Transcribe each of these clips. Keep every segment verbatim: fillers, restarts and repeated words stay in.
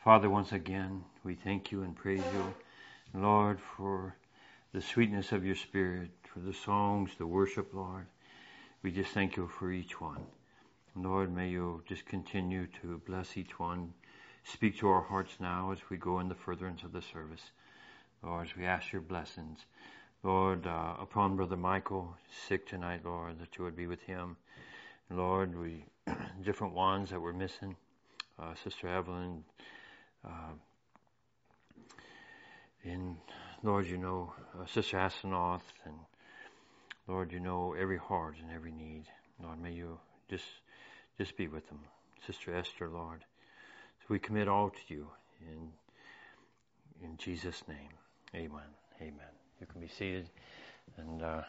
Father, once again, we thank you and praise you, Lord, for the sweetness of your Spirit, for the songs, the worship, Lord. We just thank you for each one. Lord, may you just continue to bless each one. Speak to our hearts now as we go in the furtherance of the service. Lord, as we ask your blessings. Lord, uh, upon Brother Michael, sick tonight, Lord, that you would be with him. Lord, we different ones that we're missing. Uh, Sister Evelyn, uh, in Lord, you know, uh, Sister Asenoth, and Lord, you know every heart and every need. Lord, may you just just be with them. Sister Esther, Lord. So we commit all to you in in Jesus' name. Amen. Amen. You can be seated. And uh,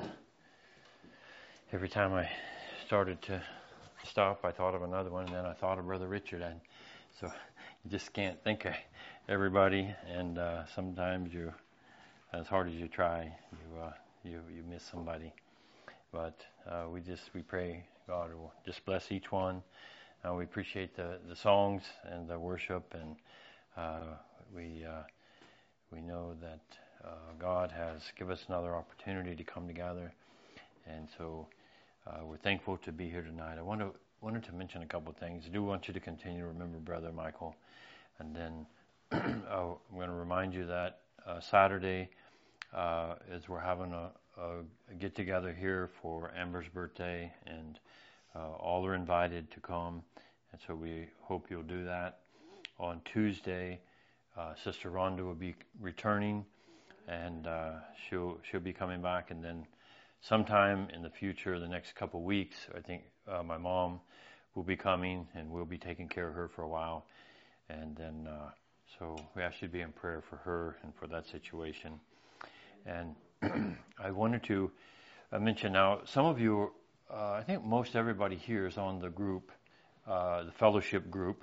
every time I started to stop, I thought of another one, and then I thought of Brother Richard. And so you just can't think of everybody, and uh, sometimes you, as hard as you try, you uh, you you miss somebody. But uh, we just we pray God will just bless each one. Uh, we appreciate the, the songs and the worship, and uh, we uh, we know that uh, God has given us another opportunity to come together, and so uh, we're thankful to be here tonight. I want to wanted to mention a couple of things. I do want you to continue to remember Brother Michael, and then I'm going to remind you that uh, Saturday uh, is we're having a, a get together here for Amber's birthday, and uh, all are invited to come, and so we hope you'll do that. On Tuesday, uh, Sister Rhonda will be returning, and uh, she'll she'll be coming back, and then sometime in the future, the next couple weeks, I think uh, my mom will be coming, and we'll be taking care of her for a while, and then uh, so we ask you to be in prayer for her and for that situation. And I wanted to uh, mention now, some of you, uh, I think most everybody here is on the group, uh, the fellowship group,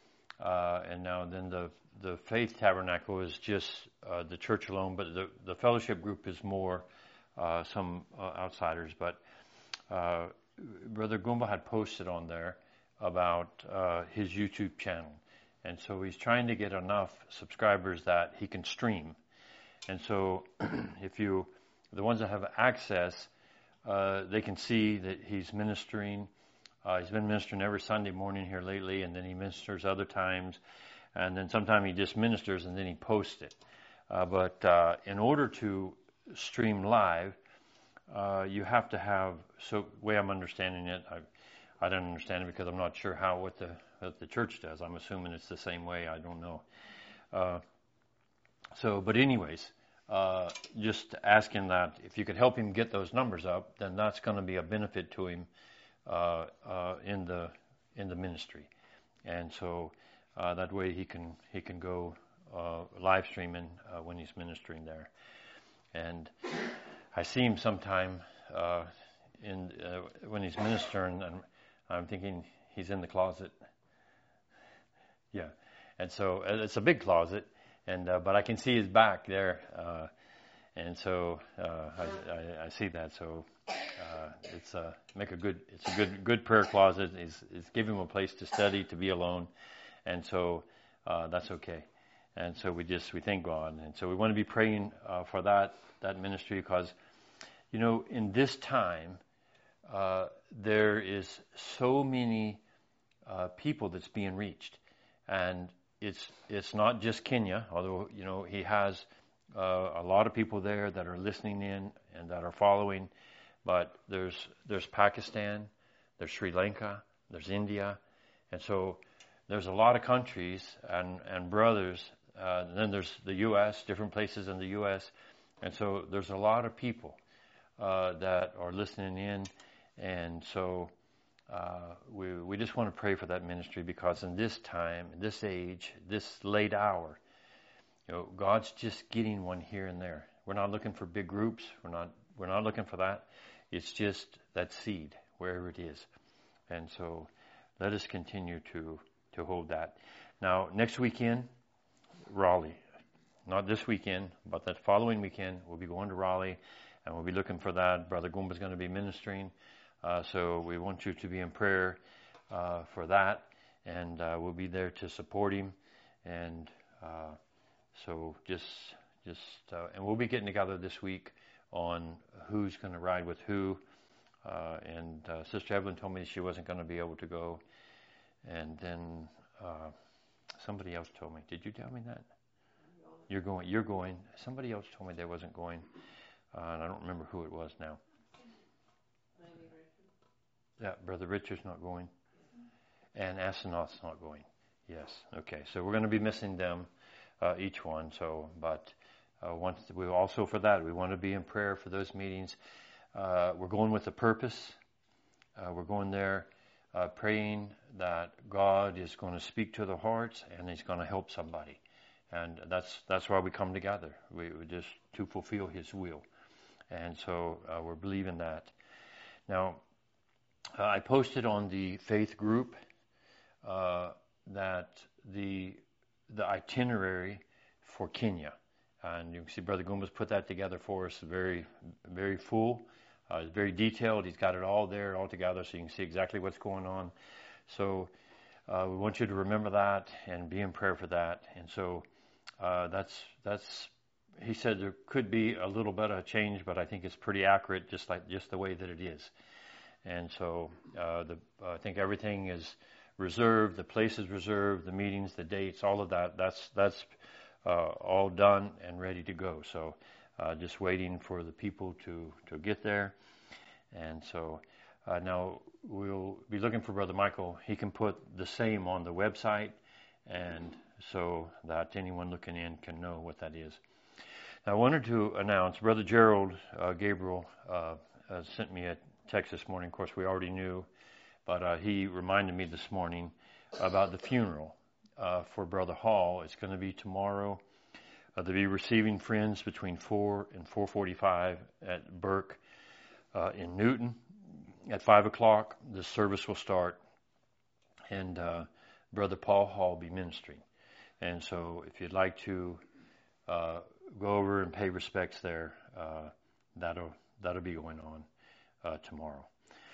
uh, and now then the the Faith Tabernacle is just uh, the church alone, but the, the fellowship group is more uh, some uh, outsiders. But uh, Brother Goomba had posted on there about uh, his YouTube channel, and so he's trying to get enough subscribers that he can stream. And so if you, the ones that have access, uh, they can see that he's ministering. Uh, he's been ministering every Sunday morning here lately, and then he ministers other times, and then sometimes he just ministers and then he posts it. Uh, but uh, in order to stream live, uh, you have to have, so the way I'm understanding it, I, I don't understand it because I'm not sure how what the what the church does. I'm assuming it's the same way. I don't know. Uh, So, but anyways, uh, just asking that if you could help him get those numbers up, then that's going to be a benefit to him uh, uh, in the in the ministry, and so uh, that way he can he can go uh, live streaming uh, when he's ministering there. And I see him sometime uh, in uh, when he's ministering, and I'm thinking he's in the closet. Yeah, and so it's a big closet. And uh, but I can see his back there, uh, and so uh, I, I, I see that. So uh, it's uh, make a good it's a good good prayer closet. It's, it's give him a place to study, to be alone, and so uh, that's okay. And so we just we thank God, and so we want to be praying uh, for that that ministry, because you know in this time uh, there is so many uh, people that's being reached, and It's it's not just Kenya, although you know he has uh, a lot of people there that are listening in and that are following. But there's there's Pakistan, there's Sri Lanka, there's India, and so there's a lot of countries and and brothers. Uh, and then there's the U S, different places in the U S, and so there's a lot of people uh, that are listening in, and so. Uh, we we just want to pray for that ministry, because in this time, this age, this late hour, you know, God's just getting one here and there. We're not looking for big groups. We're not we're not looking for that. It's just that seed wherever it is, and so let us continue to to hold that. Now, next weekend, Raleigh, not this weekend, but that following weekend, we'll be going to Raleigh, and we'll be looking for that. Brother Goomba's going to be ministering. Uh, so we want you to be in prayer uh, for that, and uh, we'll be there to support him. And uh, so just, just, uh, and we'll be getting together this week on who's going to ride with who. Uh, and uh, Sister Evelyn told me she wasn't going to be able to go. And then uh, somebody else told me. Did you tell me that? You're going. You're going. Somebody else told me they wasn't going, uh, and I don't remember who it was now. Yeah, Brother Richard's not going, and Asenath's not going. Yes. Okay. So we're going to be missing them, uh, each one. So, but uh, once we also for that we want to be in prayer for those meetings. Uh, we're going with a purpose. Uh, we're going there, uh, praying that God is going to speak to the hearts and He's going to help somebody. And that's that's why we come together. We, we just to fulfill His will, and so uh, we're believing that. Now, uh, I posted on the faith group uh, that the the itinerary for Kenya, and you can see Brother Goombas put that together for us. Very very full, uh, it's very detailed. He's got it all there, all together, so you can see exactly what's going on. So uh, we want you to remember that and be in prayer for that. And so. Uh, that's, that's, he said there could be a little bit of change, but I think it's pretty accurate, just like, just the way that it is. And so, uh, the, uh, I think everything is reserved, the place is reserved, the meetings, the dates, all of that, that's, that's, uh, all done and ready to go. So, uh, just waiting for the people to, to get there. And so, uh, now we'll be looking for Brother Michael. He can put the same on the website, and so that anyone looking in can know what that is. Now, I wanted to announce, Brother Gerald uh, Gabriel uh, uh, sent me a text this morning. Of course, we already knew, but uh, he reminded me this morning about the funeral uh, for Brother Hall. It's going to be tomorrow. Uh, they'll be receiving friends between four and four forty-five at Burke uh, in Newton. At five o'clock, the service will start, and uh, Brother Paul Hall will be ministering. And so if you'd like to uh, go over and pay respects there, uh, that'll that'll be going on uh, tomorrow.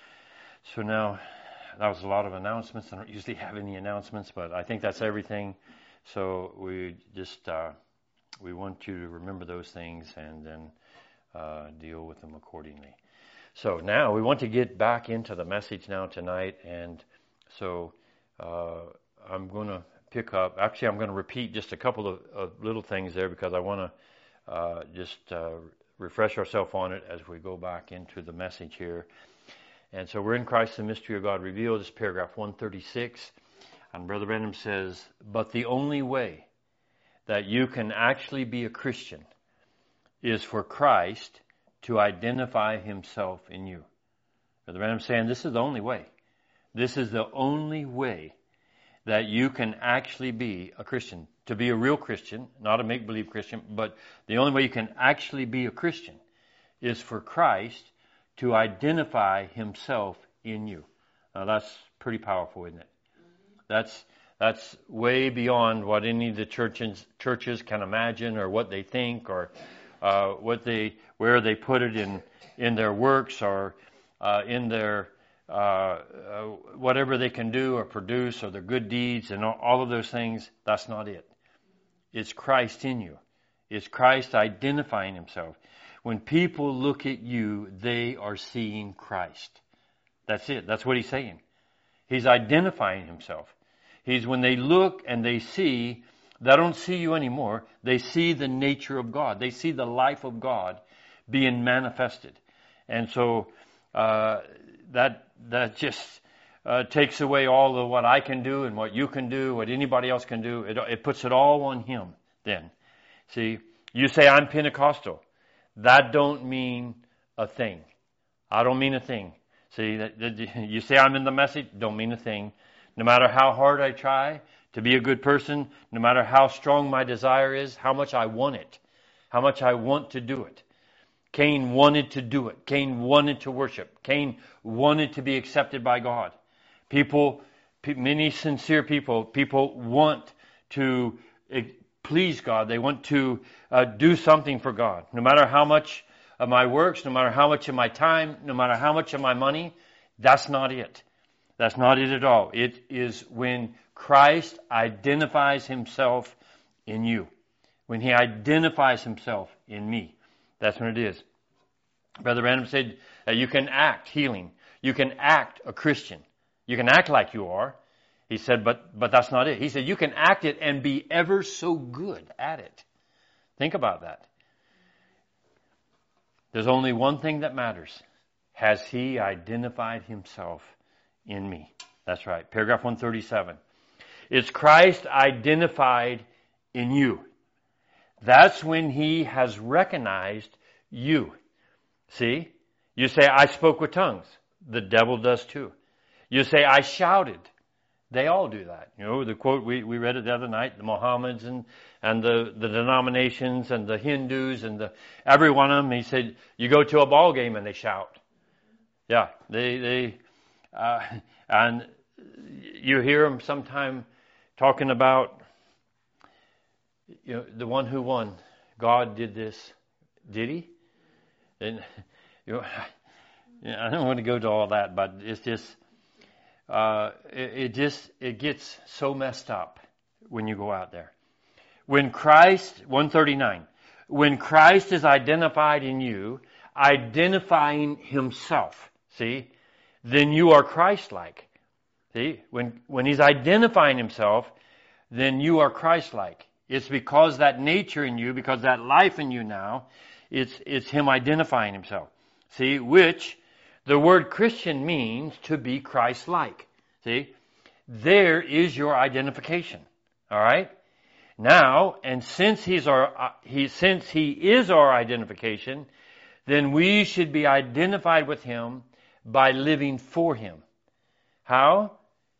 So now, that was a lot of announcements. I don't usually have any announcements, but I think that's everything. So we just uh, we want you to remember those things and then uh, deal with them accordingly. So now we want to get back into the message now tonight, and so uh, I'm going to pick up. Actually, I'm going to repeat just a couple of, of little things there because I want to uh, just uh, refresh ourselves on it as we go back into the message here. And so we're in Christ, the mystery of God revealed. This is paragraph one thirty-six. And Brother Branham says, but the only way that you can actually be a Christian is for Christ to identify Himself in you. Brother Branham saying this is the only way. This is the only way that you can actually be a Christian. To be a real Christian, not a make-believe Christian, but the only way you can actually be a Christian is for Christ to identify Himself in you. Now that's pretty powerful, isn't it? That's that's way beyond what any of the churches churches can imagine, or what they think, or uh, what they where they put it in in their works, or uh, in their Uh, uh, whatever they can do or produce, or their good deeds and all, all of those things. That's not it. It's Christ in you. It's Christ identifying Himself. When people look at you, they are seeing Christ. That's it. That's what He's saying. He's identifying Himself. He's, when they look and they see, they don't see you anymore. They see the nature of God. They see the life of God being manifested. And so, uh, that that just uh, takes away all of what I can do and what you can do, what anybody else can do. It, it puts it all on Him then. See, you say, I'm Pentecostal. That don't mean a thing. I don't mean a thing. See, that, that, you say I'm in the message, don't mean a thing. No matter how hard I try to be a good person, no matter how strong my desire is, how much I want it, how much I want to do it. Cain wanted to do it. Cain wanted to worship. Cain wanted to be accepted by God. People, many sincere people, people want to please God. They want to uh, do something for God. No matter how much of my works, no matter how much of my time, no matter how much of my money, that's not it. That's not it at all. It is when Christ identifies himself in you. When he identifies himself in me, that's when it is. Brother Branham said that you can act healing. You can act a Christian. You can act like you are. He said, but but that's not it. He said, you can act it and be ever so good at it. Think about that. There's only one thing that matters. Has he identified himself in me? That's right. Paragraph one thirty-seven. It's Christ identified in you. That's when he has recognized you. See? You say, I spoke with tongues. The devil does too. You say, I shouted. They all do that. You know, the quote, we, we read it the other night, the Mohammeds and, and the, the denominations and the Hindus and the, every one of them, he said, you go to a ball game and they shout. Yeah, they, they, uh, and you hear them sometime talking about, you know, the one who won. God did this. Did he? And, you know, I don't want to go to all that, but it's just, uh, it, it just, it gets so messed up when you go out there. When Christ, one thirty-nine, when Christ is identified in you, identifying himself, see, then you are Christ-like. See, when, when he's identifying himself, then you are Christ-like. It's because that nature in you, because that life in you now, it's, it's him identifying himself. See, which the word Christian means to be Christ-like. See, there is your identification. All right. Now, and since he's our, uh, he, since he is our identification, then we should be identified with him by living for him. How?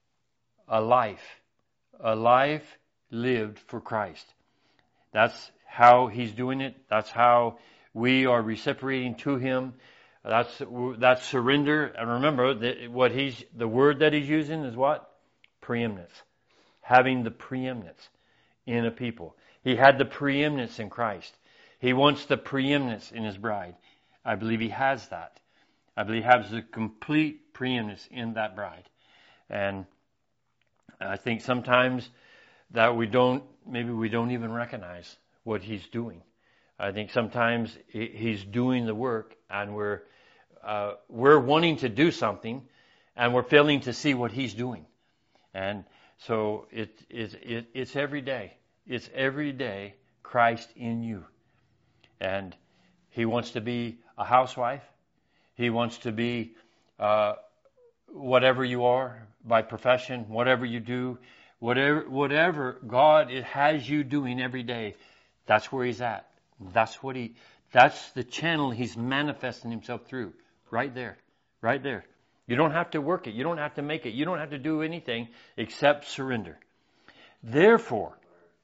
A life, a life lived for Christ. That's how he's doing it. That's how we are reciprocating to him. That's that's surrender. And remember that what he's the word that he's using is what? Preeminence. Having the preeminence in a people. He had the preeminence in Christ. He wants the preeminence in his bride. I believe he has that. I believe he has the complete preeminence in that bride. And I think sometimes that we don't, maybe we don't even recognize what he's doing. I think sometimes he's doing the work and we're, uh, we're wanting to do something and we're failing to see what he's doing. And so it, it, it, it's every day. It's every day Christ in you. And he wants to be a housewife. He wants to be, uh, whatever you are by profession, whatever you do, whatever, whatever God it has you doing every day, that's where he's at. That's what he, that's the channel he's manifesting himself through. Right there. Right there. You don't have to work it. You don't have to make it. You don't have to do anything except surrender. Therefore,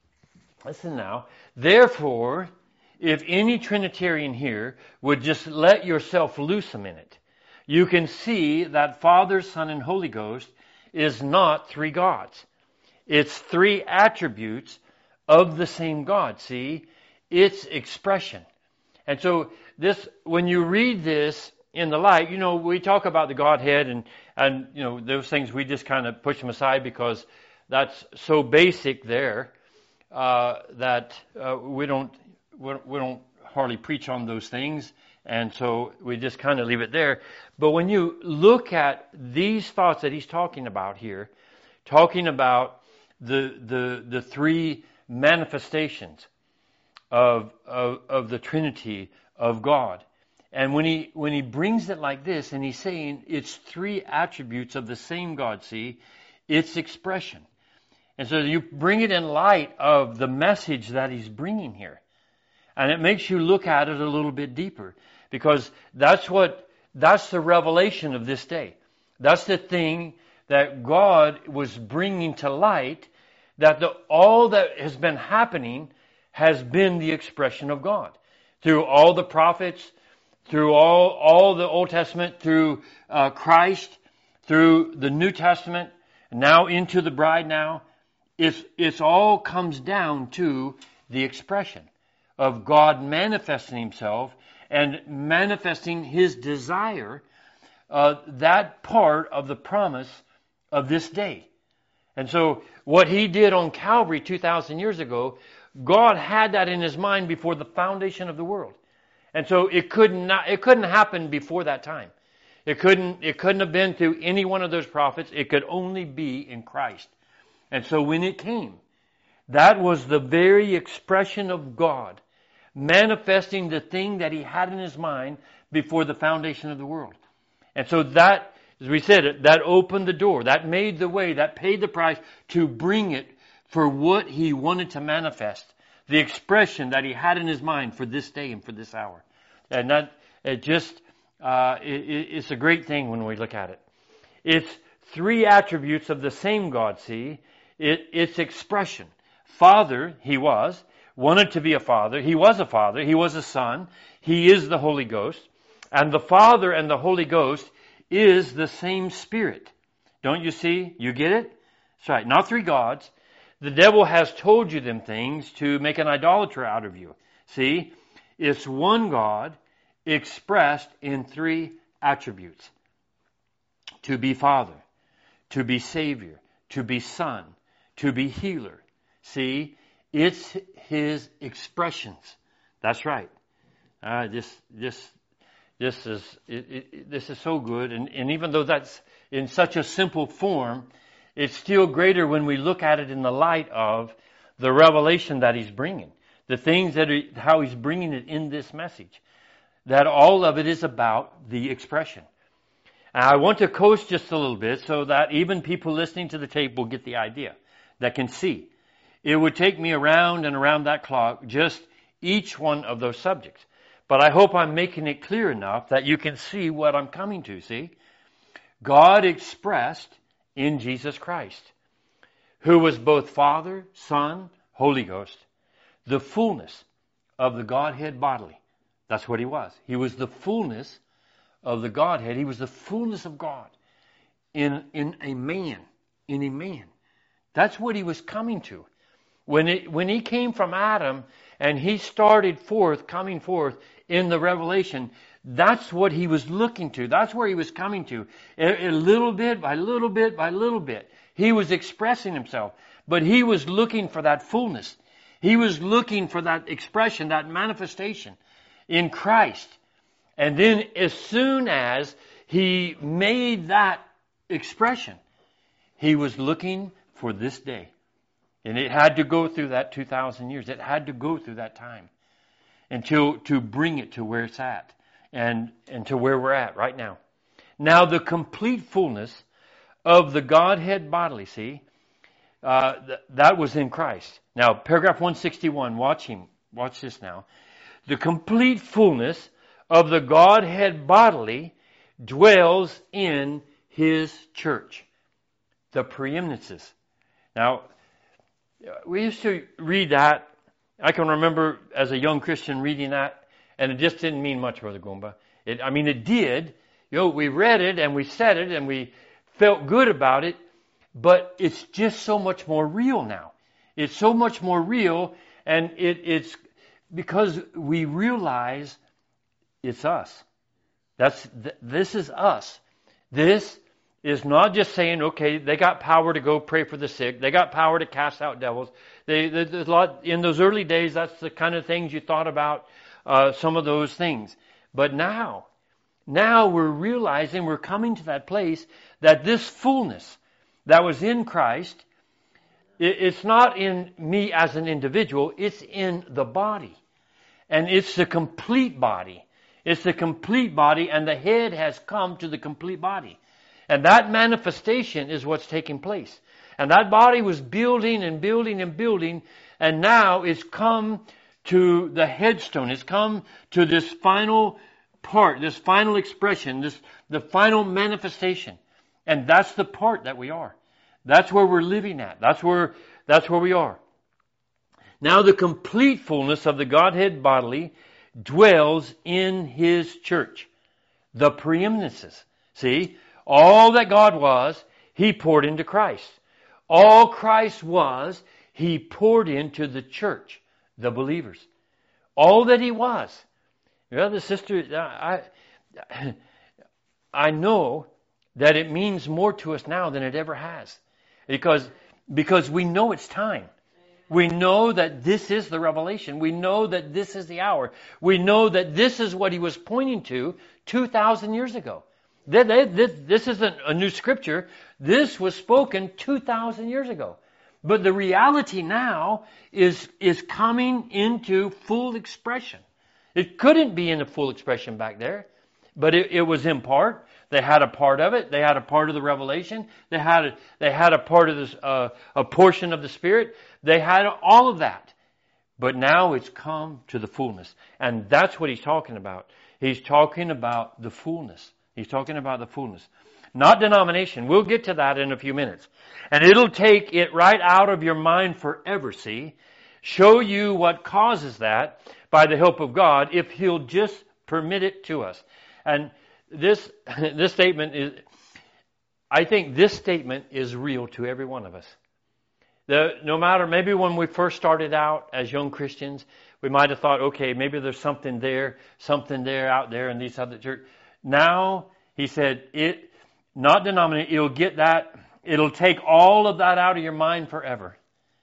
listen now, therefore, if any Trinitarian here would just let yourself loose a minute, you can see that Father, Son, and Holy Ghost is not three gods. It's three attributes of the same God. See? It's expression. And so this, when you read this in the light, you know, we talk about the Godhead and, and, you know, those things we just kind of push them aside because that's so basic there, uh, that, uh, we don't, we don't hardly preach on those things. And so we just kind of leave it there. But when you look at these thoughts that he's talking about here, talking about the, the, the three manifestations of, of, of the Trinity of God. And when he, when he brings it like this and he's saying it's three attributes of the same God, see, it's expression. And so you bring it in light of the message that he's bringing here. And it makes you look at it a little bit deeper because that's what, that's the revelation of this day. That's the thing that God was bringing to light, that the, all that has been happening has been the expression of God. Through all the prophets, through all, all the Old Testament, through uh, Christ, through the New Testament, now into the bride now, it's, it's all comes down to the expression of God manifesting himself and manifesting his desire, uh, that part of the promise of this day. And so what he did on Calvary two thousand years ago, God had that in his mind before the foundation of the world. And so it could not, it couldn't happen before that time. It couldn't, it couldn't have been through any one of those prophets. It could only be in Christ. And so when it came, that was the very expression of God manifesting the thing that he had in his mind before the foundation of the world. And so that, as we said, that opened the door, that made the way, that paid the price to bring it for what he wanted to manifest, the expression that he had in his mind for this day and for this hour. And that, it just, uh, it, it's a great thing when we look at it. It's three attributes of the same God, see? It, it's expression. Father, he was, wanted to be a father. He was a father. He was a son. He is the Holy Ghost. And the Father and the Holy Ghost is the same Spirit. Don't you see? You get it? That's right. Not three gods. The devil has told you them things to make an idolater out of you. See? It's one God expressed in three attributes. To be Father, to be Savior, to be Son, to be Healer. See? It's his expressions. That's right. Uh, this, this, this is, it, it, this is so good. And, and even though that's in such a simple form, it's still greater when we look at it in the light of the revelation that he's bringing. The things that, are, how he's bringing it in this message. That all of it is about the expression. And I want to coast just a little bit so that even people listening to the tape will get the idea, that can see. It would take me around and around that clock, just each one of those subjects. But I hope I'm making it clear enough that you can see what I'm coming to, see? God expressed in Jesus Christ, who was both Father, Son, Holy Ghost, the fullness of the Godhead bodily. That's what he was. He was the fullness of the Godhead. He was the fullness of God in, in a man, in a man. That's what he was coming to. When it, when he came from Adam and he started forth, coming forth in the revelation, that's what he was looking to. That's where he was coming to. A, a little bit by little bit by little bit. He was expressing himself. But he was looking for that fullness. He was looking for that expression, that manifestation in Christ. And then as soon as he made that expression, he was looking for this day. And it had to go through that two thousand years. It had to go through that time until to bring it to where it's at and, and to where we're at right now. Now the complete fullness of the Godhead bodily, see, uh, th- that was in Christ. Now paragraph one sixty-one, watch him, watch this now. The complete fullness of the Godhead bodily dwells in his church. The preeminences. Now, we used to read that. I can remember as a young Christian reading that, and it just didn't mean much, Brother Goomba. It, I mean, it did. You know, we read it and we said it and we felt good about it, but it's just so much more real now. It's so much more real, and it, it's because we realize it's us. That's th- this is us. This is not just saying, okay, they got power to go pray for the sick. They got power to cast out devils. They, there's a lot in those early days. That's the kind of things you thought about. Uh, some of those things, but now, now we're realizing we're coming to that place that this fullness that was in Christ, it, it's not in me as an individual. It's in the body, and it's the complete body. It's the complete body, and the head has come to the complete body. And that manifestation is what's taking place. And that body was building and building and building, and now it's come to the headstone. It's come to this final part, this final expression, this the final manifestation. And that's the part that we are. That's where we're living at. That's where that's where we are. Now the complete fullness of the Godhead bodily dwells in his church. The preeminences. See? All that God was, he poured into Christ. All Christ was, he poured into the church, the believers. All that he was. Well, the sister, I, I know that it means more to us now than it ever has. Because because we know it's time. We know that this is the revelation. We know that this is the hour. We know that this is what he was pointing to two thousand years ago. This isn't a new scripture. This was spoken two thousand years ago. But the reality now is, is coming into full expression. It couldn't be in the full expression back there, but it, it was in part. They had a part of it. They had a part of the revelation. They had a, they had a part of this, uh, a portion of the Spirit. They had all of that. But now it's come to the fullness. And that's what he's talking about. He's talking about the fullness. He's talking about the fullness. Not denomination. We'll get to that in a few minutes. And it'll take it right out of your mind forever, see? Show you what causes that by the help of God if he'll just permit it to us. And this this statement is, I think this statement is real to every one of us. The, no matter, maybe when we first started out as young Christians, we might have thought, okay, maybe there's something there, something there out there in these other churches. Now, he said, it, not denominate, it'll get that, it'll take all of that out of your mind forever.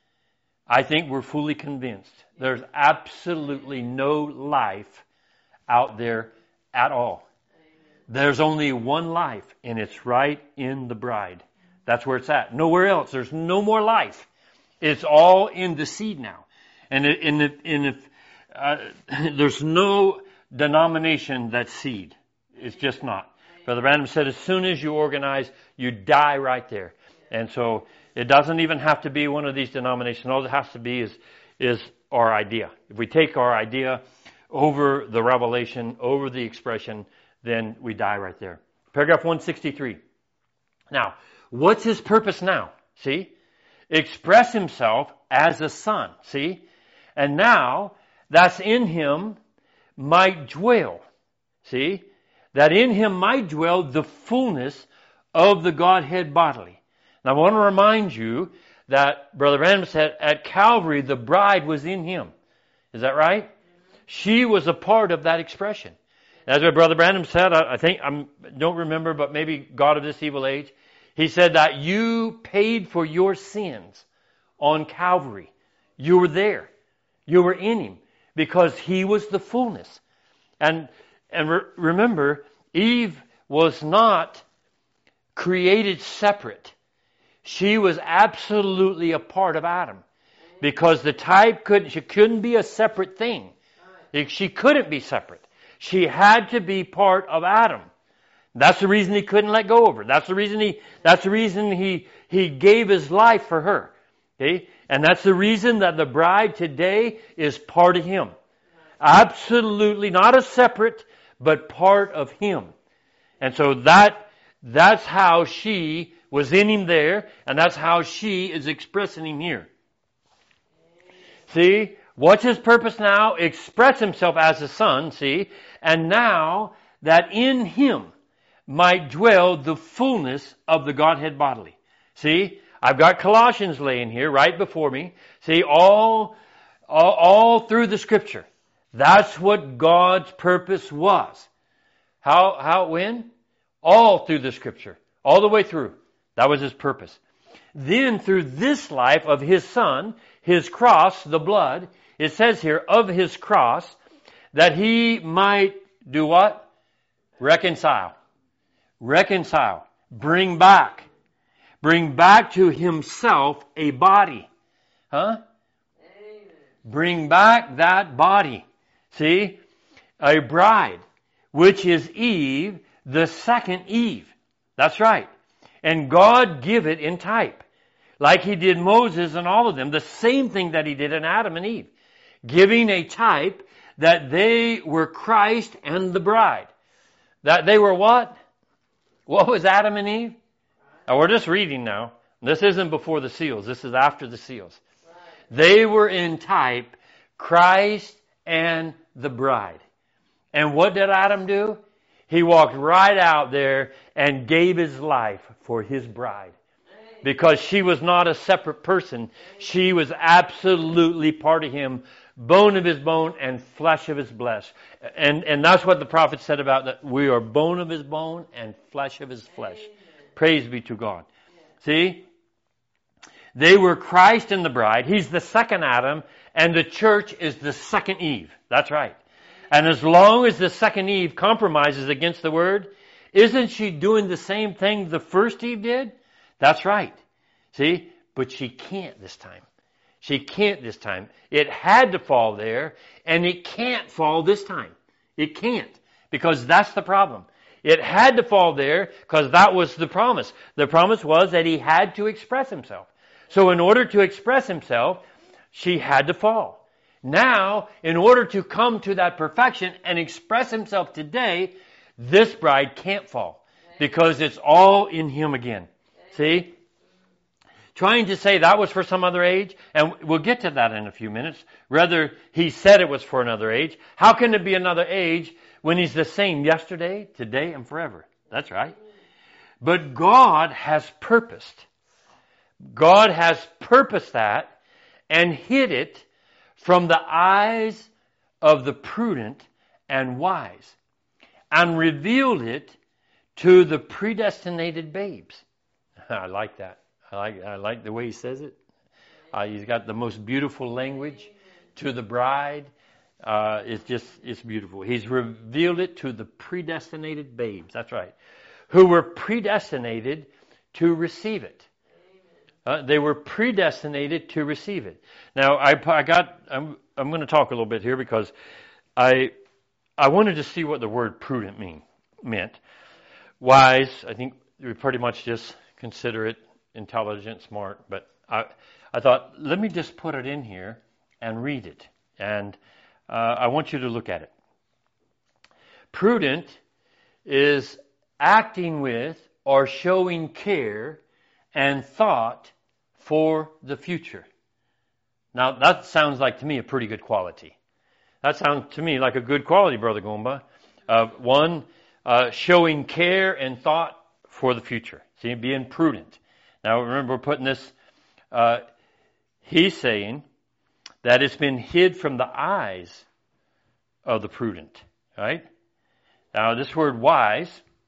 I think we're fully convinced there's absolutely no life out there at all. There's only one life, and it's right in the bride. That's where it's at. Nowhere else. There's no more life. It's all in the seed now. And in the, in the, uh, there's no denomination that's seed. It's just not. Brother Branham said as soon as you organize, you die right there. And so it doesn't even have to be one of these denominations. All it has to be is, is our idea. If we take our idea over the revelation, over the expression, then we die right there. Paragraph one sixty-three. Now, what's his purpose now? See? Express himself as a son. See? And now, that's in him might dwell. See? That in him might dwell the fullness of the Godhead bodily. Now, I want to remind you that Brother Branham said at Calvary, the bride was in him. Is that right? She was a part of that expression. As what Brother Branham said, I think, I don't remember, but maybe God of this evil age, he said that you paid for your sins on Calvary. You were there. You were in him because he was the fullness. And, and re- remember, Eve was not created separate. She was absolutely a part of Adam because the type couldn't, she couldn't be a separate thing. She couldn't be separate. She had to be part of Adam. That's the reason he couldn't let go of her. That's the reason he, that's the reason he, he gave his life for her. Okay? And that's the reason that the bride today is part of him. Absolutely not a separate, but part of him. And so that, that's how she was in him there, and that's how she is expressing him here. See? What's his purpose now? Express himself as a son, see? And now that in him might dwell the fullness of the Godhead bodily. See? I've got Colossians laying here right before me. See? All, all, all through the Scripture. That's what God's purpose was. How, how, when? All through the Scripture. All the way through. That was his purpose. Then through this life of his Son, his cross, the blood, it says here, of his cross, that he might do what? Reconcile. Reconcile. Bring back. Bring back to himself a body. Huh? Amen. Bring back that body. See? A bride, which is Eve, the second Eve. That's right. And God give it in type. Like he did Moses and all of them. The same thing that he did in Adam and Eve. Giving a type that they were Christ and the bride. That they were what? What was Adam and Eve? Now we're just reading now. This isn't before the seals. This is after the seals. They were in type Christ and the bride. And what did Adam do? He walked right out there and gave his life for his bride. Because she was not a separate person. She was absolutely part of him. Bone of his bone and flesh of his flesh. And, and that's what the prophet said about that. We are bone of his bone and flesh of his flesh. Praise be to God. See? They were Christ and the bride. He's the second Adam, and the church is the second Eve. That's right. And as long as the second Eve compromises against the word, isn't she doing the same thing the first Eve did? That's right. See? But she can't this time. She can't this time. It had to fall there, and it can't fall this time. It can't, because that's the problem. It had to fall there because that was the promise. The promise was that he had to express himself. So in order to express himself, she had to fall. Now, in order to come to that perfection and express himself today, this bride can't fall because it's all in him again. See? Trying to say that was for some other age, and we'll get to that in a few minutes. Rather, he said it was for another age. How can it be another age when he's the same yesterday, today, and forever? That's right. But God has purposed. God has purposed that and hid it from the eyes of the prudent and wise, and revealed it to the predestinated babes. I like that. I like, I like the way he says it. Uh, he's got the most beautiful language to the bride. Uh, it's just, it's beautiful. He's revealed it to the predestinated babes. That's right. Who were predestinated to receive it. Uh, they were predestinated to receive it. Now, I, I got, I'm, I'm going to talk a little bit here because I, I wanted to see what the word prudent mean, meant. Wise, I think we pretty much just consider it intelligent, smart, but I, I thought, let me just put it in here and read it. And uh, I want you to look at it. Prudent is acting with or showing care and thought for the future. Now, that sounds like to me a pretty good quality. That sounds to me like a good quality, Brother Gomba. Uh, one, uh, showing care and thought for the future. See, being prudent. Now, remember, we're putting this, uh, he's saying that it's been hid from the eyes of the prudent, right? Now, this word wise,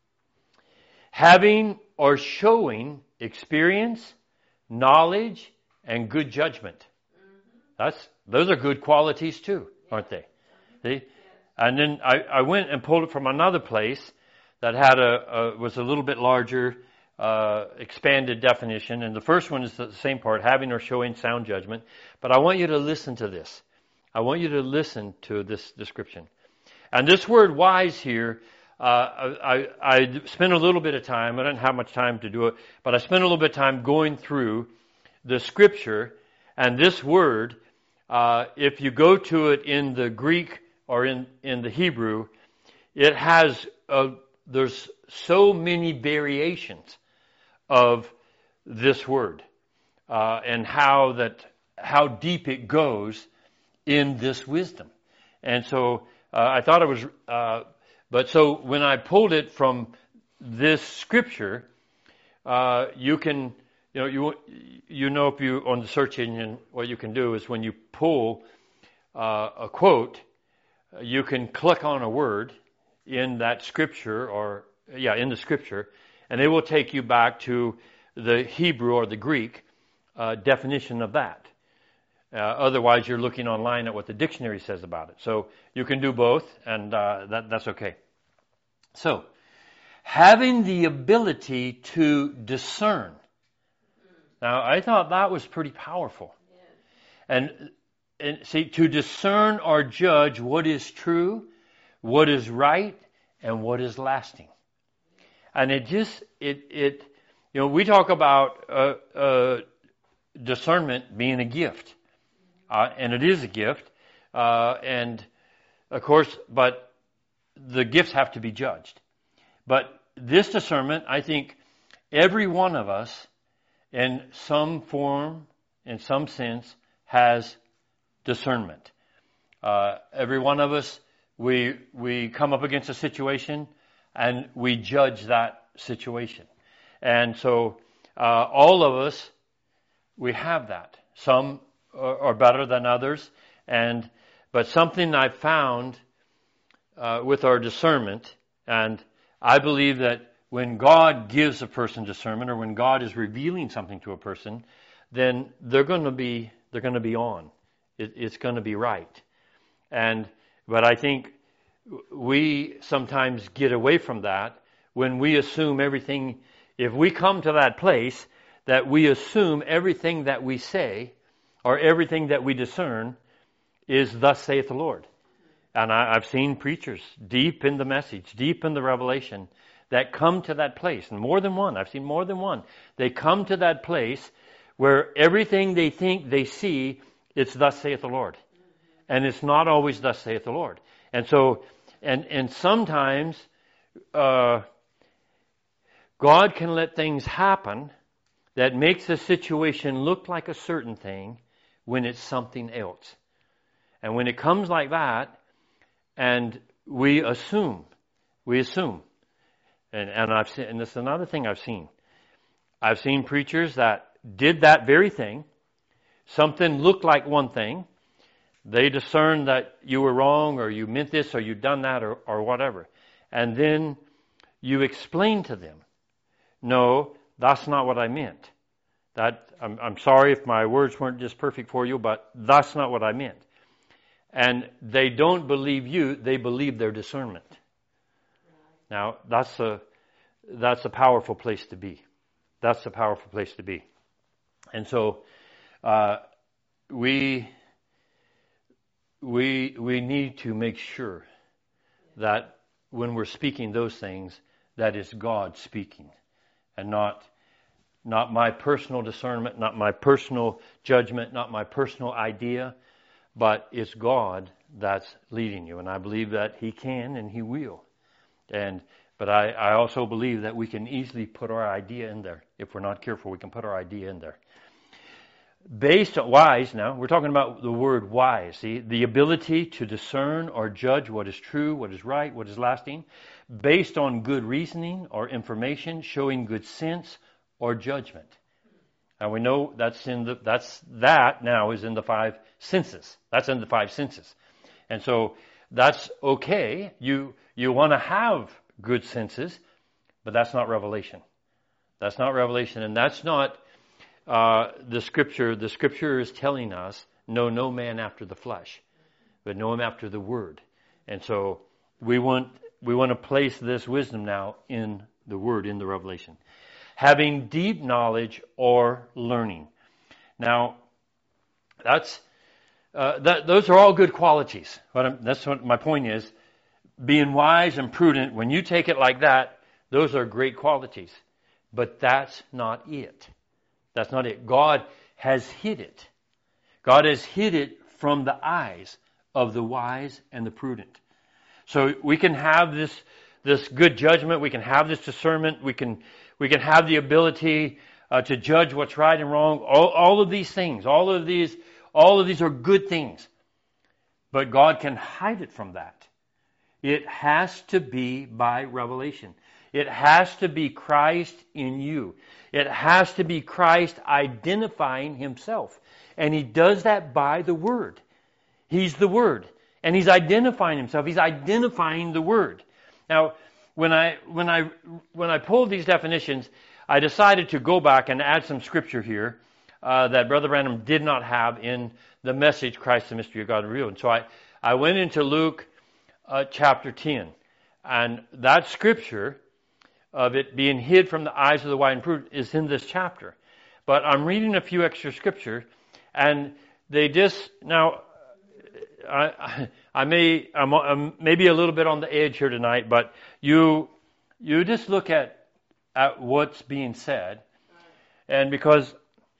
having or showing experience, knowledge, and good judgment. That's, those are good qualities too, aren't they? See? And then I, I went and pulled it from another place that had a, a was a little bit larger, Uh, expanded definition, and the first one is the same part, having or showing sound judgment. But I want you to listen to this. I want you to listen to this description. And this word wise here, uh, I, I spent a little bit of time, I didn't have much time to do it, but I spent a little bit of time going through the scripture, and this word, uh, if you go to it in the Greek or in, in the Hebrew, it has, a, there's so many variations of this word, uh, and how that, how deep it goes in this wisdom. And so, uh, I thought it was, uh, but so when I pulled it from this scripture, uh, you can, you know, you, you know, if you, on the search engine, what you can do is when you pull, uh, a quote, you can click on a word in that scripture or, yeah, in the scripture, and it will take you back to the Hebrew or the Greek uh, definition of that. Uh, otherwise, you're looking online at what the dictionary says about it. So you can do both, and uh, that, that's okay. So, having the ability to discern. Now, I thought that was pretty powerful. And, and see, to discern or judge what is true, what is right, and what is lasting. And it just, it, it, you know, we talk about uh, uh, discernment being a gift. Uh, and it is a gift. Uh, and, of course, but the gifts have to be judged. But this discernment, I think every one of us, in some form, in some sense, has discernment. Uh, every one of us, we we come up against a situation, and we judge that situation. And so uh, all of us, we have that. Some are, are better than others. And but something I found uh, with our discernment, and I believe that when God gives a person discernment, or when God is revealing something to a person, then they're going to be they're going to be on. It, it's going to be right. And but I think we sometimes get away from that when we assume everything. If we come to that place that we assume everything that we say or everything that we discern is thus saith the Lord. And I, I've seen preachers deep in the message, deep in the revelation, that come to that place. And more than one. I've seen more than one. They come to that place where everything they think they see, it's thus saith the Lord. And it's not always thus saith the Lord. And so, and, and sometimes uh, God can let things happen that makes a situation look like a certain thing when it's something else. And when it comes like that, and we assume, we assume, and, and I've seen, and this is another thing I've seen. I've seen preachers that did that very thing. Something looked like one thing. They discerned that you were wrong, or you meant this, or you done that, or, or whatever. And then you explain to them, no, that's not what I meant. That I'm, I'm sorry if my words weren't just perfect for you, but that's not what I meant. And they don't believe you, they believe their discernment. Now, that's a, that's a powerful place to be. That's a powerful place to be. And so, uh, we, we, we need to make sure that when we're speaking those things, that it's God speaking and not, not my personal discernment, not my personal judgment, not my personal idea, but it's God that's leading you. And I believe that He can and He will. And But I, I also believe that we can easily put our idea in there. If we're not careful, we can put our idea in there. Based on wise now, we're talking about the word wise. See, the ability to discern or judge what is true, what is right, what is lasting, based on good reasoning or information, showing good sense or judgment. And we know that's in the that's that now is in the five senses. That's in the five senses. And so that's okay. You you want to have good senses, but that's not revelation. That's not revelation, and that's not uh, the scripture. The scripture is telling us, know no man after the flesh, but know him after the word. And so we want we want to place this wisdom now in the word, in the revelation. Having deep knowledge or learning. Now, that's uh, that. Those are all good qualities. What I'm, that's what my point is. Being wise and prudent, when you take it like that, those are great qualities. But that's not it. That's not it. God has hid it. God has hid it from the eyes of the wise and the prudent. So we can have this this good judgment. We can have this discernment. We can we can have the ability uh, to judge what's right and wrong. All, all of these things, all of these, all of these are good things. But God can hide it from that. It has to be by revelation. It has to be Christ in you. It has to be Christ identifying Himself. And He does that by the Word. He's the Word. And He's identifying Himself. He's identifying the Word. Now, when I when I when I pulled these definitions, I decided to go back and add some scripture here uh, that Brother Branham did not have in the message, Christ the Mystery of God Revealed. And so I, I went into Luke uh, chapter ten. And that scripture of it being hid from the eyes of the wise and prudent is in this chapter. But I'm reading a few extra scripture, and they just, now, I, I may, I'm, I'm maybe a little bit on the edge here tonight, but you, you just look at, at what's being said. And because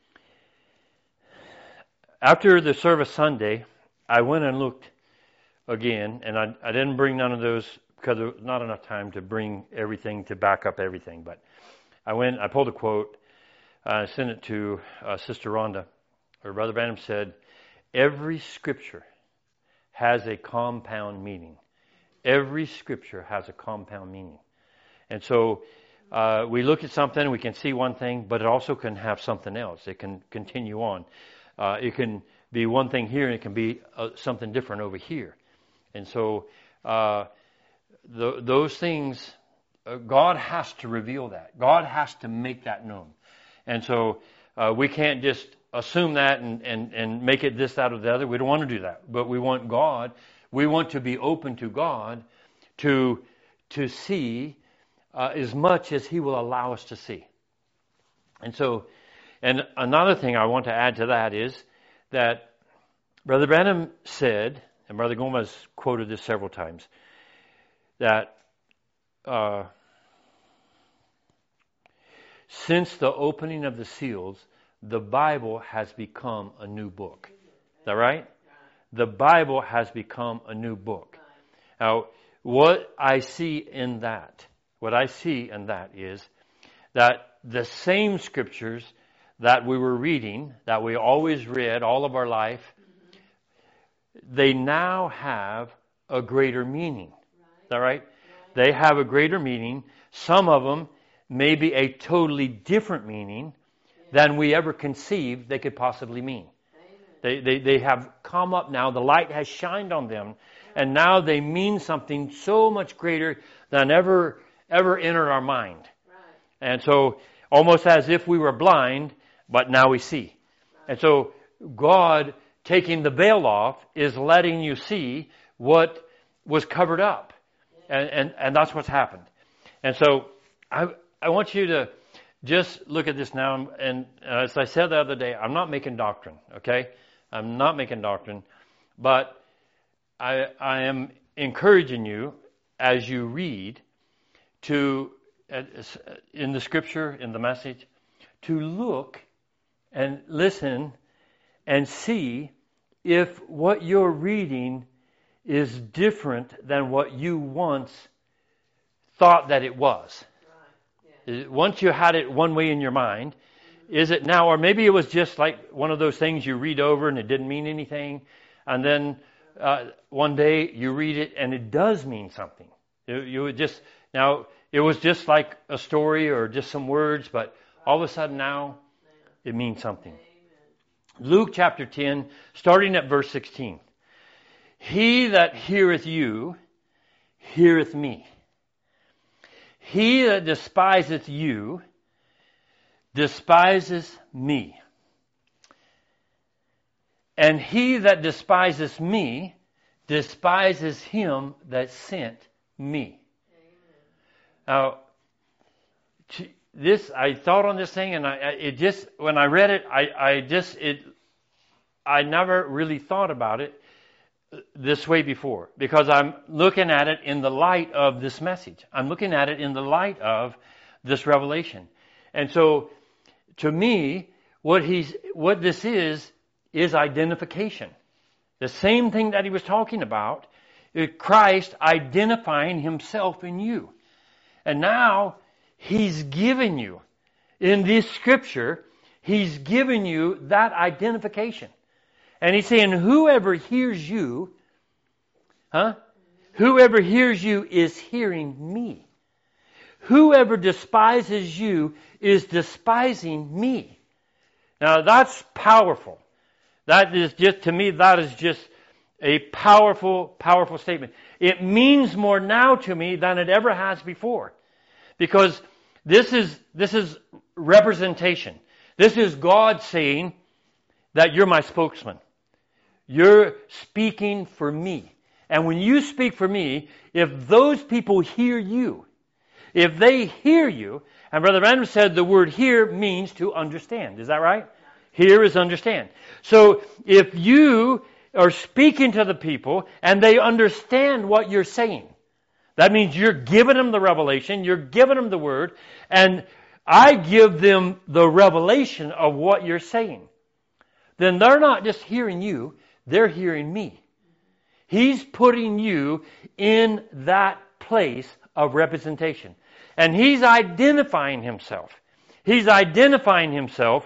after the service Sunday, I went and looked again, and I, I didn't bring none of those because there was not enough time to bring everything to back up everything. But I went, I pulled a quote, I uh, sent it to uh, Sister Rhonda. Her Brother Branham said, every scripture has a compound meaning. Every scripture has a compound meaning. And so uh, we look at something, we can see one thing, but it also can have something else. It can continue on. Uh, it can be one thing here, and it can be uh, something different over here. And so uh, the, those things, uh, God has to reveal that. God has to make that known. And so uh, we can't just assume that and, and, and make it this, that, or the other. We don't want to do that. But we want God, we want to be open to God to, to see uh, as much as He will allow us to see. And so, and another thing I want to add to that is that Brother Branham said, and Brother Gomez quoted this several times, that uh, since the opening of the seals, the Bible has become a new book. Is that right? The Bible has become a new book. Now, what I see in that, what I see in that is that the same scriptures that we were reading, that we always read all of our life, they now have a greater meaning. Is that right? They have a greater meaning. Some of them may be a totally different meaning than we ever conceived they could possibly mean. They, they, they have come up now. The light has shined on them. And now they mean something so much greater than ever, ever entered our mind. And so almost as if we were blind, but now we see. And so God taking the veil off is letting you see what was covered up. And, and, and that's what's happened. And so I, I want you to just look at this now. And as I said the other day, I'm not making doctrine, okay? I'm not making doctrine. But I, I am encouraging you as you read to, in the scripture, in the message, to look and listen and see if what you're reading is different than what you once thought that it was. Right. Yeah. Once you had it one way in your mind, mm-hmm. is it now, or maybe it was just like one of those things you read over and it didn't mean anything, and then uh, one day you read it and it does mean something. You, you would just, now it was just like a story or just some words, but all of a sudden now it means something. Luke chapter ten, starting at verse sixteen. He that heareth you, heareth me. He that despiseth you, despises me. And he that despises me, despises him that sent me. Now, this, I thought on this thing, and I, it just, when I read it, I, I just, it, I never really thought about it this way before, because I'm looking at it in the light of this message. I'm looking at it in the light of this revelation. And so, to me, what he's, what this is, is identification. The same thing that he was talking about, is Christ identifying himself in you. And now, he's given you, in this scripture, he's given you that identification. And he's saying, whoever hears you, huh? Whoever hears you is hearing me. Whoever despises you is despising me. Now that's powerful. That is just, to me, that is just a powerful, powerful statement. It means more now to me than it ever has before. Because this is, this is representation. This is God saying that you're my spokesman. You're speaking for me. And when you speak for me, if those people hear you, if they hear you, and Brother Branham said the word hear means to understand. Is that right? Hear is understand. So if you are speaking to the people and they understand what you're saying, that means you're giving them the revelation, you're giving them the word, and I give them the revelation of what you're saying. Then they're not just hearing you, they're hearing me. He's putting you in that place of representation. And he's identifying himself. He's identifying himself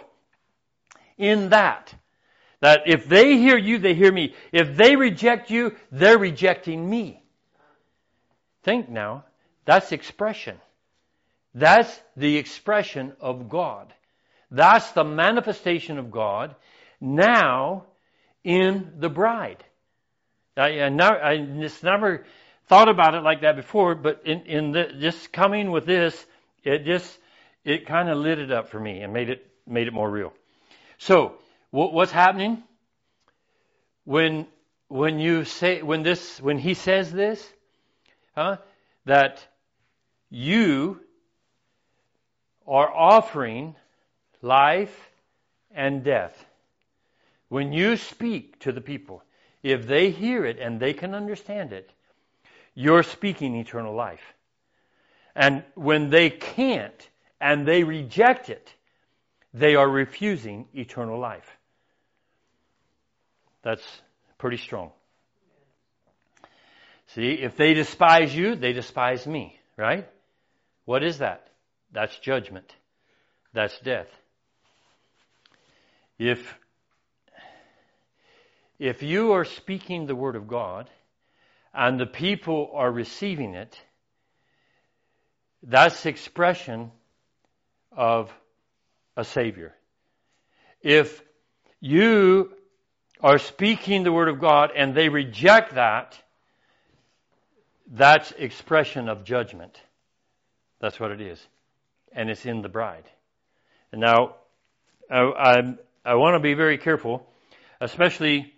in that. That if they hear you, they hear me. If they reject you, they're rejecting me. Think now, that's expression. That's the expression of God. That's the manifestation of God now in the bride. I, I, never, I just never thought about it like that before, but in, in the, just coming with this, it just, it kind of lit it up for me and made it, made it more real. So, what's happening? When when you say when this when he says this, huh, that you are offering life and death. When you speak to the people, if they hear it and they can understand it, you're speaking eternal life. And when they can't and they reject it, they are refusing eternal life. That's pretty strong. See, if they despise you, they despise me, right? What is that? That's judgment. That's death. If, if you are speaking the Word of God and the people are receiving it, that's the expression of a Savior. If you are speaking the Word of God and they reject that, that's expression of judgment. That's what it is. And it's in the bride. And now, I, I, I want to be very careful, especially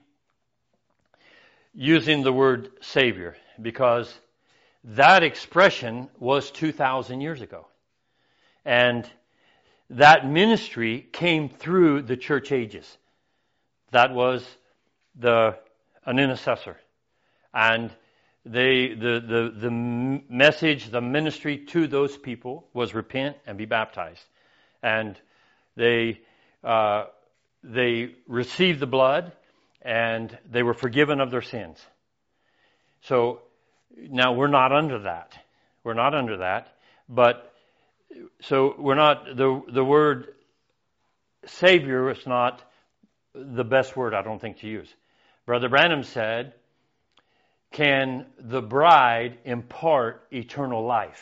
using the word Savior, because that expression was two thousand years ago. And that ministry came through the church ages. That was the an intercessor. And they the, the, the message, the ministry to those people was repent and be baptized. And they uh, they received the blood and they were forgiven of their sins. So now we're not under that. We're not under that. But so we're not, the the word Savior is not the best word, I don't think, to use. Brother Branham said, can the bride impart eternal life?